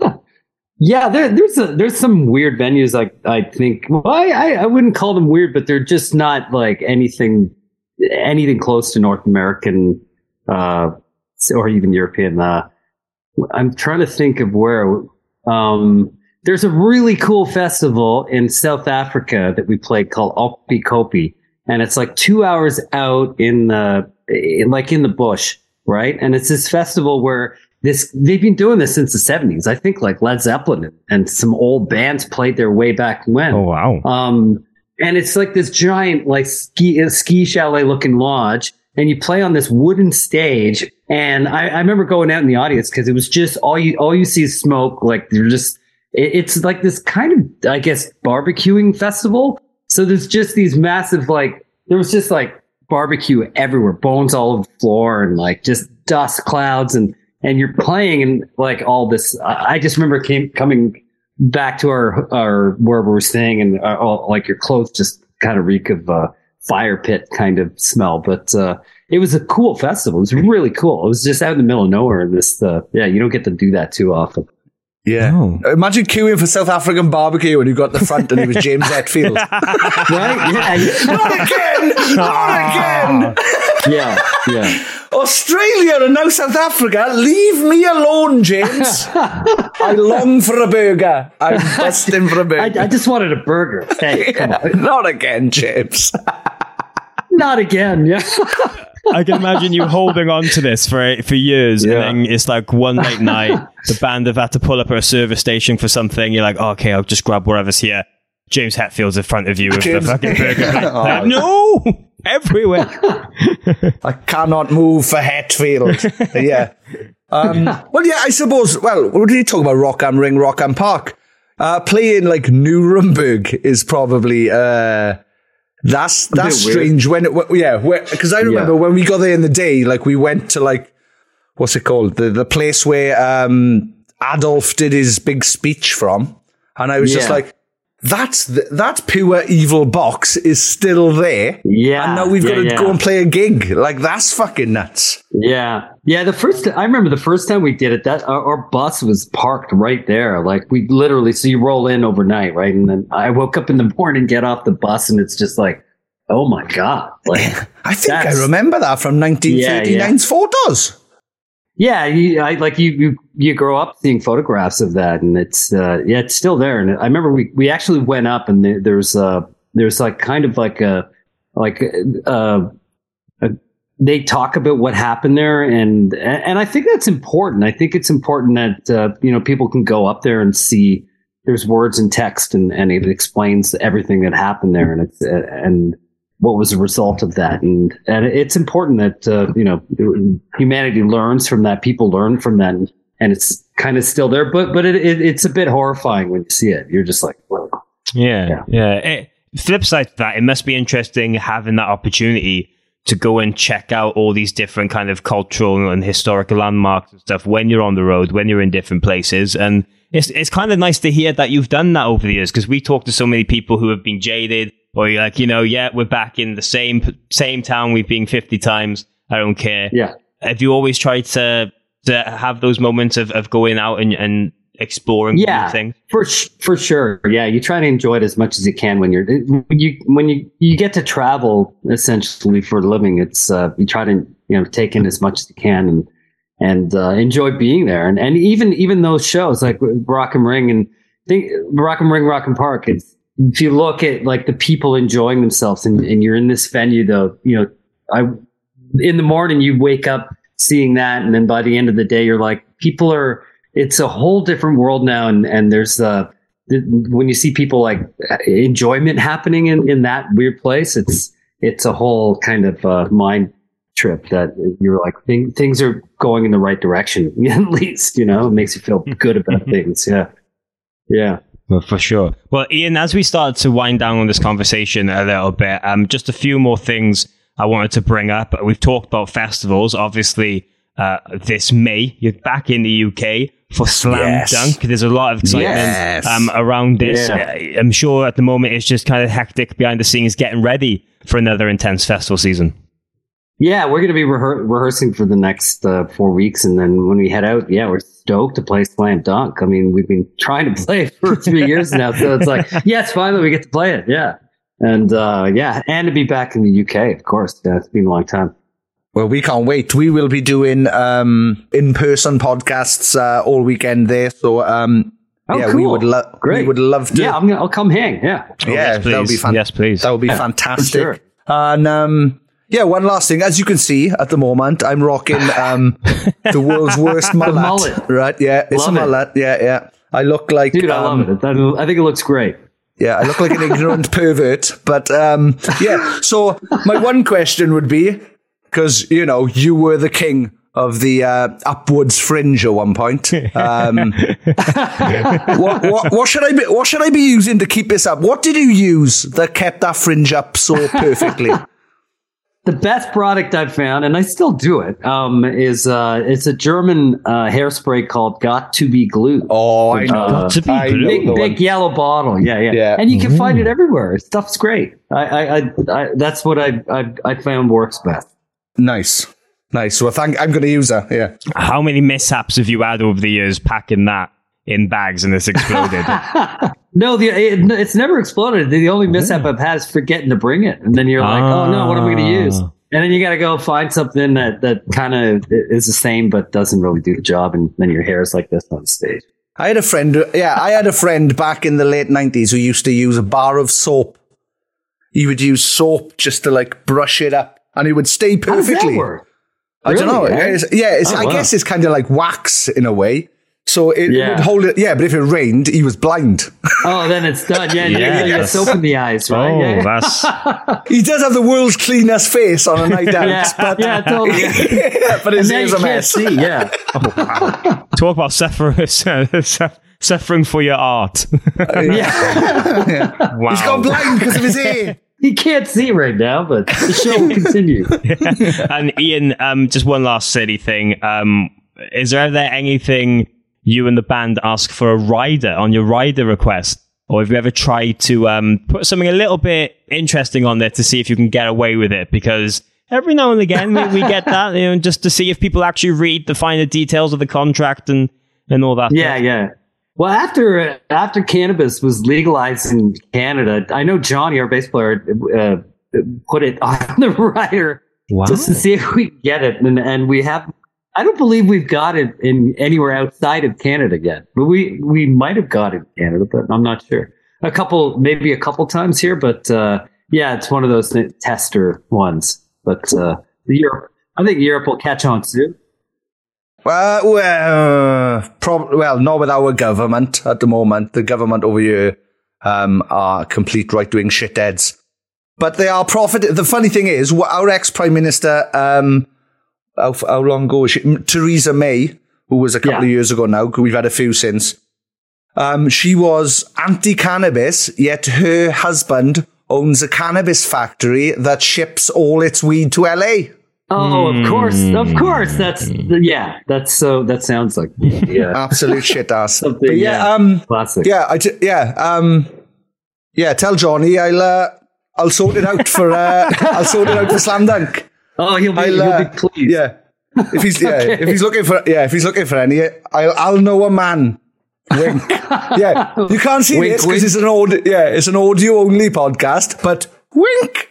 Yeah, there, there's a, there's some weird venues. Like I think, well, I, I I wouldn't call them weird, but they're just not like anything anything close to North American uh, or even European. Uh, I'm trying to think of where. Um, there's a really cool festival in South Africa that we played called Opi Kopi, and it's like two hours out in the in, like in the bush, right? And it's this festival where this they've been doing this since the seventies. I think like Led Zeppelin and some old bands played their way back when. Oh wow! Um, and it's like this giant like ski ski chalet looking lodge, and you play on this wooden stage. And I, I remember going out in the audience because it was just all you all you see is smoke. Like you're just it, it's like this kind of, I guess, barbecuing festival. So there's just these massive like there was just like barbecue everywhere, bones all over the floor, and like just dust clouds, and and you're playing and like all this. I, I just remember came coming back to our our where we were staying, and uh, all, like your clothes just kind of reek of uh, fire pit kind of smell, but. uh It was a cool festival. It was really cool. It was just out in the middle of nowhere. And this, uh, yeah, you don't get to do that too often. Yeah. Oh. Imagine queuing for South African barbecue and you got the front and it was James Hetfield. Right? Yeah. Not again! Not again! Yeah, yeah. Australia and now South Africa. Leave me alone, James. I long for a burger. I'm busting for a burger. I, I just wanted a burger. Hey, come on. Not again, James. Not again, yeah. I can imagine you holding on to this for for years, yeah. and then it's like one late night, the band have had to pull up at a service station for something. You're like, oh, okay, I'll just grab whatever's here. James Hetfield's in front of you with James. the fucking burger. oh. No, everywhere. I cannot move for Hetfield. yeah. Um, well, yeah, I suppose. Well, what did you talk about? Rockham Ring, Rockham Park. Uh, playing like Nuremberg is probably. Uh, That's that's strange when it, yeah, because I remember yeah. when we got there in the day, like we went to like, what's it called? The the place where um, Adolf did his big speech from. And I was yeah. just like, that's the, that pure evil box is still there. Yeah. And now we've yeah, got to yeah. go and play a gig. Like, that's fucking nuts. Yeah. Yeah. The first, I remember the first time we did it, that our, our bus was parked right there. Like, we literally, so you roll in overnight, right? And then I woke up in the morning, get off the bus, and it's just like, oh my God. Like, I think I remember that from nineteen thirty-nine's yeah, yeah. photos. Yeah, you, I, like you, you, you grow up seeing photographs of that, and it's uh, yeah, it's still there. And I remember we, we actually went up, and there, there's uh there's like kind of like a like uh a, they talk about what happened there, and and I think that's important. I think it's important that uh, you know people can go up there and see. There's words and text, and, and it explains everything that happened there, and it's uh, and. what was the result of that. And, and it's important that, uh, you know, humanity learns from that. People learn from that. And, and it's kind of still there, but, but it, it, it's a bit horrifying when you see it. You're just like, whoa. Yeah. Yeah. yeah. It, flip side to that, it must be interesting having that opportunity to go and check out all these different kind of cultural and historical landmarks and stuff when you're on the road, when you're in different places. And it's, it's kind of nice to hear that you've done that over the years, because we talk to so many people who have been jaded, or you're like, you know, yeah, we're back in the same same town we've been fifty times. I don't care. Yeah. Have you always tried to to have those moments of, of going out and, and exploring yeah, new things? For for sure. Yeah, you try to enjoy it as much as you can when you're when you when you, you get to travel essentially for a living. It's uh, you try to you know take in as much as you can and and uh, enjoy being there. And and even even those shows like Rockham Ring and think Rockham Ring, Rockham Park. It's if you look at like the people enjoying themselves and, and you're in this venue though, you know, I, in the morning you wake up seeing that. And then by the end of the day, you're like, people are, it's a whole different world now. And, and there's uh, the, when you see people like enjoyment happening in, in that weird place, it's, it's a whole kind of uh, mind trip that you're like, th- things are going in the right direction. At least, you know, it makes you feel good about things. Yeah. Yeah. Well, for sure. Well, Ian, as we start to wind down on this conversation a little bit, um, just a few more things I wanted to bring up. We've talked about festivals. Obviously, uh, this May, you're back in the U K for Slam yes. Dunk. There's a lot of excitement yes. um, around this. Yeah. I'm sure at the moment it's just kind of hectic behind the scenes getting ready for another intense festival season. Yeah, we're going to be rehe- rehearsing for the next uh, four weeks. And then when we head out, yeah, we're stoked to play Slam Dunk. I mean, we've been trying to play it for three years now. So it's like, yes, finally we get to play it. Yeah. And uh, yeah, and to be back in the U K, of course. Yeah, it's been a long time. Well, we can't wait. We will be doing um, in-person podcasts uh, all weekend there. So um, oh, yeah, cool. we would love we would love to. Yeah, I'm gonna, I'll come hang. Yeah. Oh, yeah, yes, that would be fan- yes, please. That would be yeah, fantastic. Sure. And um, yeah, one last thing. As you can see at the moment, I'm rocking um, the world's worst mullet. mullet. Right? Yeah, it's love a mullet. It. Yeah, yeah. I look like... Dude, um, I love it. I think it looks great. Yeah, I look like an ignorant pervert. But um, yeah, so my one question would be, because, you know, you were the king of the uh, upwards fringe at one point. Um, what, what, what should I be? What should I be using to keep this up? What did you use that kept that fringe up so perfectly? The best product I've found, and I still do it, um, is uh, it's a German uh, hairspray called Got to Be Glue. Oh, I know. Uh, Got to Be Glue. Big, big yellow bottle. Yeah, yeah, yeah. And you can Ooh. find it everywhere. Stuff's great. I, I, I, I that's what I, I, I found works best. Nice. Nice. Well, thank, I'm going to use that. Yeah. How many mishaps have you had over the years packing that in bags and it's exploded. No, the, it, it's never exploded. The only mishap I've had is forgetting to bring it. And then you're like, Ah. oh no, what am I going to use? And then you got to go find something that, that kind of is the same but doesn't really do the job. And then your hair is like this on stage. I had a friend, yeah, I had a friend back in the late nineties who used to use a bar of soap. He would use soap just to like brush it up and it would stay perfectly. How does that work? I Really, don't know. eh? It's, yeah, it's, Oh, I wow. guess it's kind of like wax in a way. So it Yeah. would hold it. Yeah, but if it rained, he was blind. Oh, then it's done. Yeah, Yeah, you got that's- soap in the eyes, right? Oh, yeah. that's He does have the world's cleanest face on a night out. Yeah, but, yeah, totally. but And his then ears you a can't mess. see, yeah. talk about suffering, suffering for your art. yeah. Wow. He's gone blind because of his ear. He can't see right now, but the show will continue. And Ian, um, just one last silly thing. Um, is there there anything you and the band ask for a rider on your rider request? Or have you ever tried to um, put something a little bit interesting on there to see if you can get away with it? Because every now and again we, we get that, you know, just to see if people actually read the finer details of the contract and, and all that. Yeah, yeah. Well, after after cannabis was legalized in Canada, I know Johnny, our bass player, uh, put it on the rider Wow. just to see if we can get it, and and we have. I don't believe we've got it in anywhere outside of Canada yet, but we we might have got it in Canada, but I'm not sure. A couple, maybe a couple times here, but uh, yeah, it's one of those tester ones. But uh, Europe, I think Europe will catch on soon. Well, well, prob- well, not with our government at the moment. The government over here um, are complete right-wing shitheads. But they are profit. The funny thing is, wh- our ex-prime minister, um, how, how long ago was she? M- Theresa May, who was a couple Yeah. of years ago now, we've had a few since. Um, she was anti-cannabis, yet her husband owns a cannabis factory that ships all its weed to L A. Oh, of course, of course. That's yeah. That's so. That sounds like yeah, Absolute shit ass. something. But yeah, yeah, um, classic. Yeah, I t- yeah, um, yeah. Tell Johnny I'll uh, I'll sort it out for uh, I'll sort it out for Slam Dunk. Oh, he'll be, I'll, he'll uh, be pleased. Yeah, if he's yeah, Okay. if he's looking for yeah, if he's looking for any, I'll I'll know a man. Wink. Yeah, you can't see Wink, this wink. because it's an audio. Yeah, it's an audio only podcast, but wink.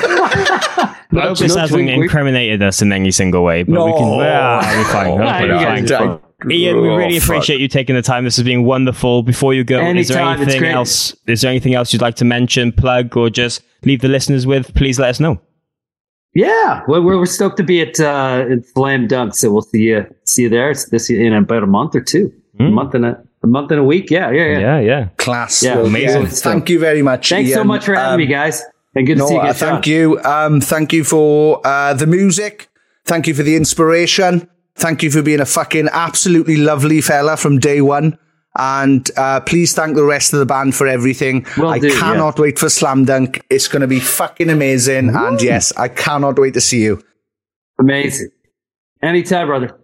I hope this no hasn't twink, wink. incriminated us in any single way, but No. we can. Ah, we're fine. Ah, Okay, you we're guys fine. are fine. Ian, we really Oh, fuck. appreciate you taking the time. This has been wonderful. Before you go, is there Anytime, it's anything great. else? Is there anything else you'd like to mention, plug, or just leave the listeners with? Please let us know. Yeah, well, we're, we're stoked to be at uh, at Slam Dunk, so we'll see you see you there. It's this in about a month or two, a month and a, a month and a week. Yeah, yeah, yeah. Yeah, yeah. Class. Yeah, Well, amazing yeah, stuff. Thank you very much. Thanks so Ian. much for having Um, me, guys, and good to No, see you uh, get thank shot. you. Um, thank you for uh, the music. Thank you for the inspiration. Thank you for being a fucking absolutely lovely fella from day one. And uh, please thank the rest of the band for everything. Will I do, cannot wait for Slam Dunk. It's going to be fucking amazing. And yes, I cannot wait to see you. Amazing. Anytime, brother.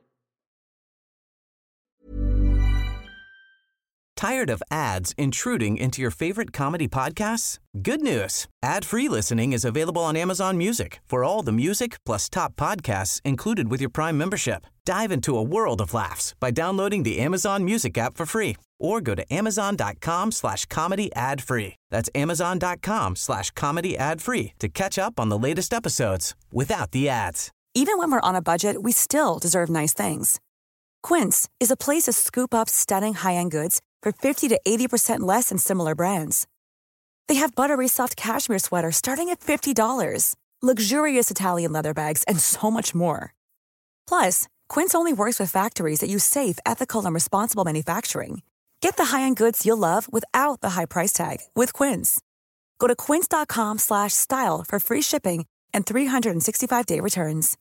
Tired of ads intruding into your favorite comedy podcasts? Good news. Ad-free listening is available on Amazon Music for all the music plus top podcasts included with your Prime membership. Dive into a world of laughs by downloading the Amazon Music app for free or go to amazon.com slash comedy ad free. That's amazon.com slash comedy ad free to catch up on the latest episodes without the ads. Even when we're on a budget, we still deserve nice things. Quince is a place to scoop up stunning high-end goods for fifty to eighty percent less than similar brands. They have buttery soft cashmere sweaters starting at fifty dollars, luxurious Italian leather bags, and so much more. Plus, Quince only works with factories that use safe, ethical, and responsible manufacturing. Get the high-end goods you'll love without the high price tag with Quince. Go to quince.com slash style for free shipping and three sixty-five day returns.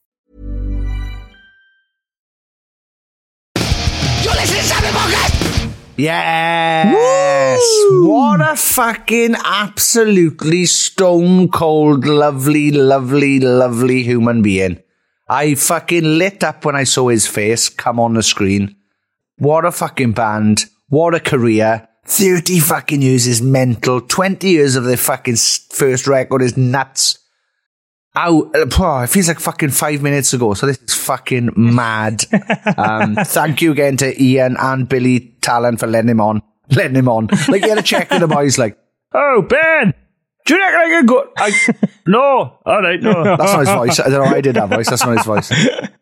You're listening to Sammy Podcast! Yes. What a fucking absolutely stone cold, lovely, lovely, lovely human being. I fucking lit up when I saw his face come on the screen. What a fucking band. What a career. thirty fucking years is mental. twenty years of their fucking s- first record is nuts. Ow, oh, it feels like fucking five minutes ago, so this is fucking mad. Um, thank you again to Ian and Billy Talent for letting him on. Letting him on. Like, he had a check with the boys, like, oh, Ben, do you reckon I can go? I, no, all right, no. That's not his voice. I don't know, I did that voice. That's not his voice.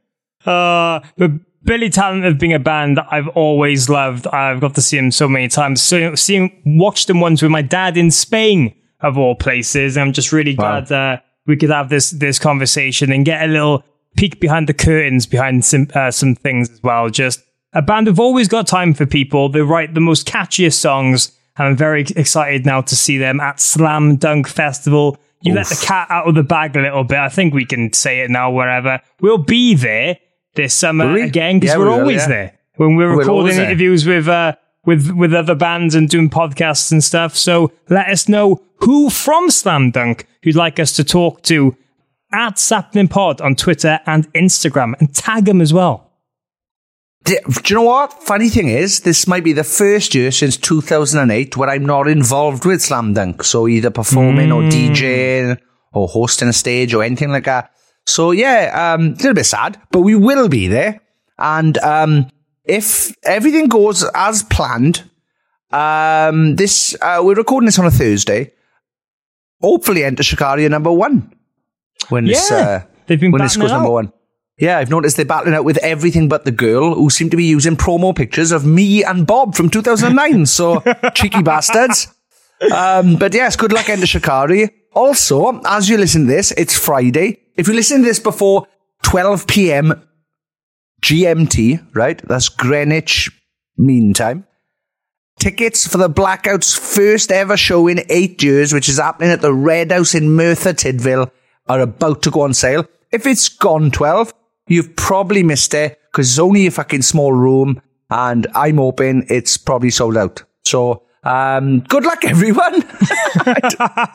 Uh, but Billy Talent have been a band that I've always loved. I've got to see them so many times. So, seeing, watched them once with my dad in Spain, of all places. I'm just really Wow. glad uh, we could have this this conversation and get a little peek behind the curtains behind some uh, some things as well. Just a band who've always got time for people. They write the most catchiest songs, and I'm very excited now to see them at Slam Dunk Festival. You Oof. Let the cat out of the bag a little bit. I think we can say it now wherever. We'll be there this summer Really? again, because Yeah, we're we will, always yeah. there. When we're We're recording always there. interviews with uh, with with other bands and doing podcasts and stuff. So let us know who from Slam Dunk you'd like us to talk to at Sapnin Pod on Twitter and Instagram, and tag them as well. Do you know what? Funny thing is, this might be the first year since two thousand eight where I'm not involved with Slam Dunk. So either performing mm. or DJing or hosting a stage or anything like that. So yeah, um, a little bit sad, but we will be there. And um, if everything goes as planned, um, this uh, we're recording this on a Thursday. Hopefully enter Shikaria number one. When yeah, this, uh, they've been when this goes number out. one. Yeah, I've noticed they're battling out with Everything But the Girl, who seem to be using promo pictures of me and Bob from two thousand nine. So, cheeky bastards. Um, but yes, good luck into Shikari. Also, as you listen to this, it's Friday. If you listen to this before twelve p.m. G M T, right? That's Greenwich Mean Time. Tickets for the Blackout's first ever show in eight years, which is happening at the Red House in Merthyr Tydfil, are about to go on sale. If it's gone twelve, you've probably missed it because it's only a fucking small room, and I'm hoping it's probably sold out. So, um, good luck, everyone. Good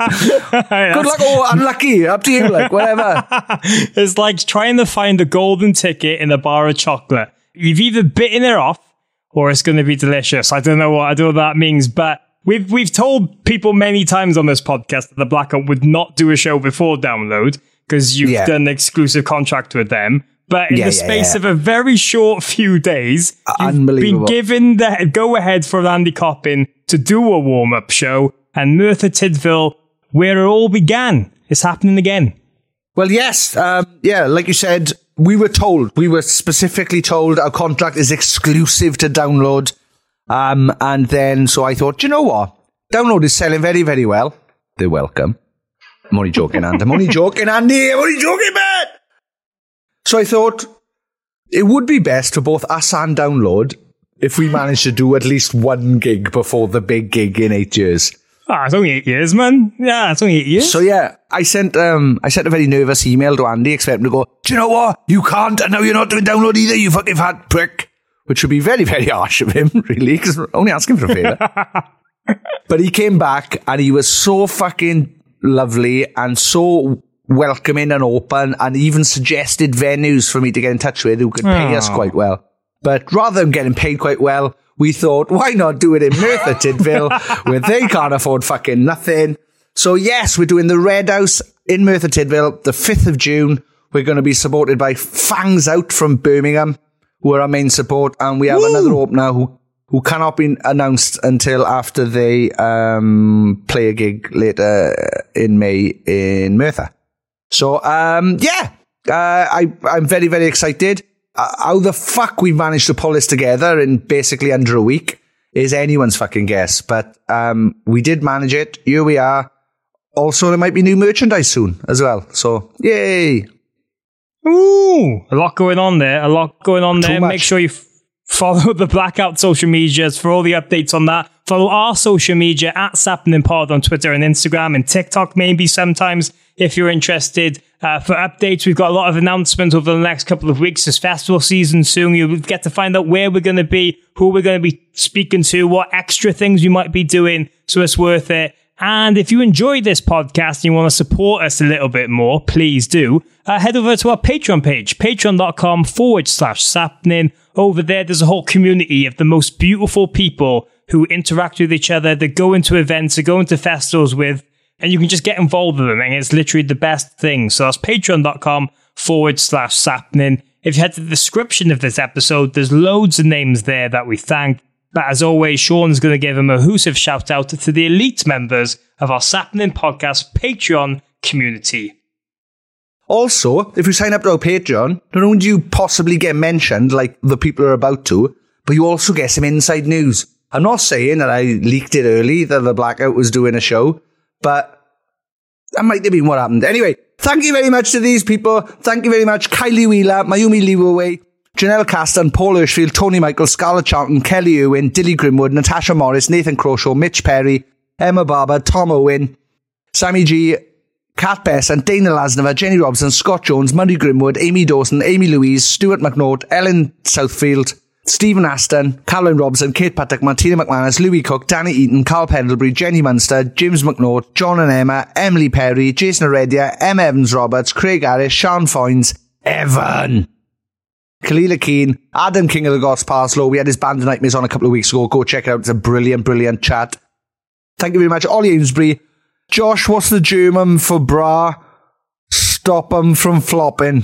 luck or unlucky, up to you, like, whatever. It's like trying to find a golden ticket in a bar of chocolate. You've either bitten it off or it's going to be delicious. I don't know what I don't know what that means, but we've we've told people many times on this podcast that the Blackout would not do a show before Download because you've Yeah. done an exclusive contract with them. But in Yeah, the yeah, space yeah. of a very short few days, you've been Unbelievable. given the go-ahead for Andy Coppin to do a warm-up show, and Merthyr Tydfil, where it all began, is happening again. Well, yes. Um, yeah, like you said, we were told, we were specifically told our contract is exclusive to Download. Um, and then, so I thought, you know what? Download is selling very, very well. They're welcome. I'm only joking, Andy. I'm only joking, Andy. I'm only joking, man. So I thought it would be best for both us and Download if we managed to do at least one gig before the big gig in eight years. Ah, it's only eight years, man. Yeah, it's only eight years. So yeah, I sent um I sent a very nervous email to Andy expecting him to go, do you know what? You can't, and now you're not doing Download either, you fucking fat prick. Which would be very, very harsh of him, really, because we're only asking for a favour. But he came back and he was so fucking lovely and so welcoming and open, and even suggested venues for me to get in touch with who could pay Aww. us quite well. But rather than getting paid quite well, we thought, why not do it in Merthyr Tydfil, where they can't afford fucking nothing? So yes, we're doing the Red House in Merthyr Tydfil, the fifth of June. We're going to be supported by Fangs Out from Birmingham, who are our main support, and we have Woo! another opener who, who cannot be announced until after they um, play a gig later in May in Merthyr. So, um, yeah, uh, I, I'm very, very excited. Uh, how the fuck we managed to pull this together in basically under a week is anyone's fucking guess. But um, we did manage it. Here we are. Also, there might be new merchandise soon as well. So, yay. Ooh, a lot going on there. A lot going on Too there. much. Make sure you f- follow the Blackout social medias for all the updates on that. Follow our social media at Sapnin Pod on Twitter and Instagram and TikTok maybe sometimes if you're interested. Uh, for updates, we've got a lot of announcements over the next couple of weeks. It's festival season soon. You'll get to find out where we're going to be, who we're going to be speaking to, what extra things we might be doing. So it's worth it. And if you enjoy this podcast and you want to support us a little bit more, please do. Uh, head over to our Patreon page, patreon.com forward slash Sapnin. Over there, there's a whole community of the most beautiful people who interact with each other, that go into events, that go into festivals with, and you can just get involved with them, and it's literally the best thing. So that's patreon.com forward slash sappening. If you head to the description of this episode, there's loads of names there that we thank. But as always, Sean's going to give a massive shout out to the elite members of our Sappening Podcast Patreon community. Also, if you sign up to our Patreon, not only do you possibly get mentioned like the people are about to, but you also get some inside news. I'm not saying that I leaked it early, that the Blackout was doing a show, but that might have been what happened. Anyway, thank you very much to these people. Thank you very much, Kylie Wheeler, Mayumi Leeway, Janelle Caston, Paul Hirschfield, Tony Michael, Scarlett Charlton, Kelly Irwin, Dilly Grimwood, Natasha Morris, Nathan Croshaw, Mitch Perry, Emma Barber, Tom Owen, Sammy G, Kat Besson, Dana Lasnova, Jenny Robson, Scott Jones, Murray Grimwood, Amy Dawson, Amy Louise, Stuart McNaught, Ellen Southfield, Stephen Aston, Caroline Robson, Kate Patrick, Martina McManus, Louis Cook, Danny Eaton, Carl Pendlebury, Jenny Munster, James McNaught, John and Emma, Emily Perry, Jason Heredia, M. Evans Roberts, Craig Harris, Sean Foynes, Evan, Kalila Keane, Adam King of the Goss Parslow. We had his Band of Nightmares on a couple of weeks ago. Go check it out. It's a brilliant, brilliant chat. Thank you very much. Ollie Amesbury. Josh, what's the German for bra? Stop them from flopping.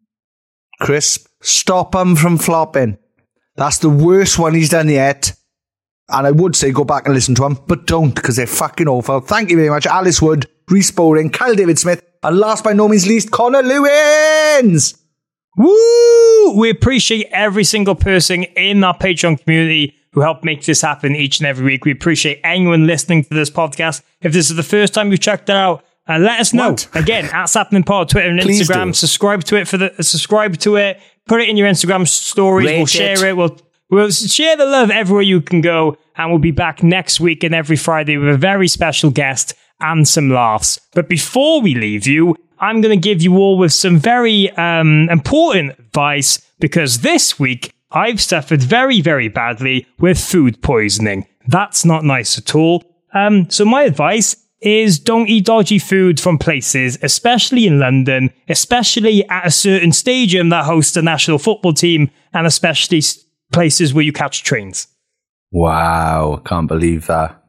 Crisp, stop them from flopping. That's the worst one he's done yet. And I would say go back and listen to them, but don't, because they're fucking awful. Thank you very much. Alice Wood, Rhys Bowring, Kyle David Smith, and last by no means least, Connor Lewins. Woo! We appreciate every single person in our Patreon community who help make this happen each and every week. We appreciate anyone listening to this podcast. If this is the first time you've checked it out, uh, let us know. What? Again, at Sappening Pod, Twitter and Please Instagram. do. Subscribe to it for the uh, subscribe to it. Put it in your Instagram stories. Rate we'll share it. it. We'll we'll share the love everywhere you can go, and we'll be back next week and every Friday with a very special guest and some laughs. But before we leave you, I'm going to give you all with some very um, important advice, because this week I've suffered very, very badly with food poisoning. That's not nice at all. Um, so my advice is don't eat dodgy food from places, especially in London, especially at a certain stadium that hosts a national football team, and especially places where you catch trains. Wow, can't believe that.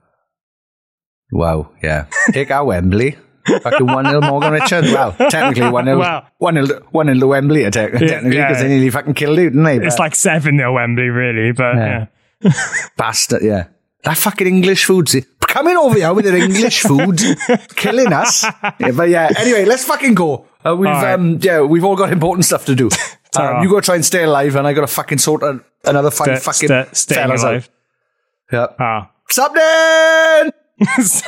Wow, yeah. Take out Wembley. Fucking one nil Morgan Richards. Well, technically one nil Wow. one nil one nil to Wembley, te- technically, because yeah. they nearly fucking killed you, didn't they? It's But- like seven nil Wembley, really, but yeah. Yeah. Bastard, yeah. That fucking English food. see- Coming over here with their English food. Killing us. Yeah, but yeah, anyway, let's fucking go. Uh, we've, All right. um, yeah, we've all got important stuff to do. Ta-ra. Um, you go try and stay alive, and I got to fucking sort a, another five Sta- fucking sta- staying fellas alive. out. Yeah. Ah. Something! It's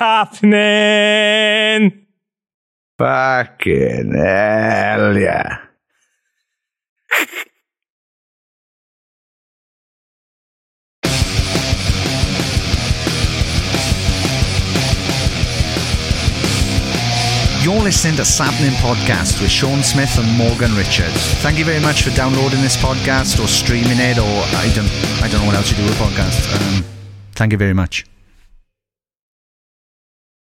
happening. Fucking hell, yeah. You're listening to Sappening Podcast with Sean Smith and Morgan Richards. Thank you very much for downloading this podcast or streaming it, or I don't, I don't know what else you do with podcasts. Um, thank you very much.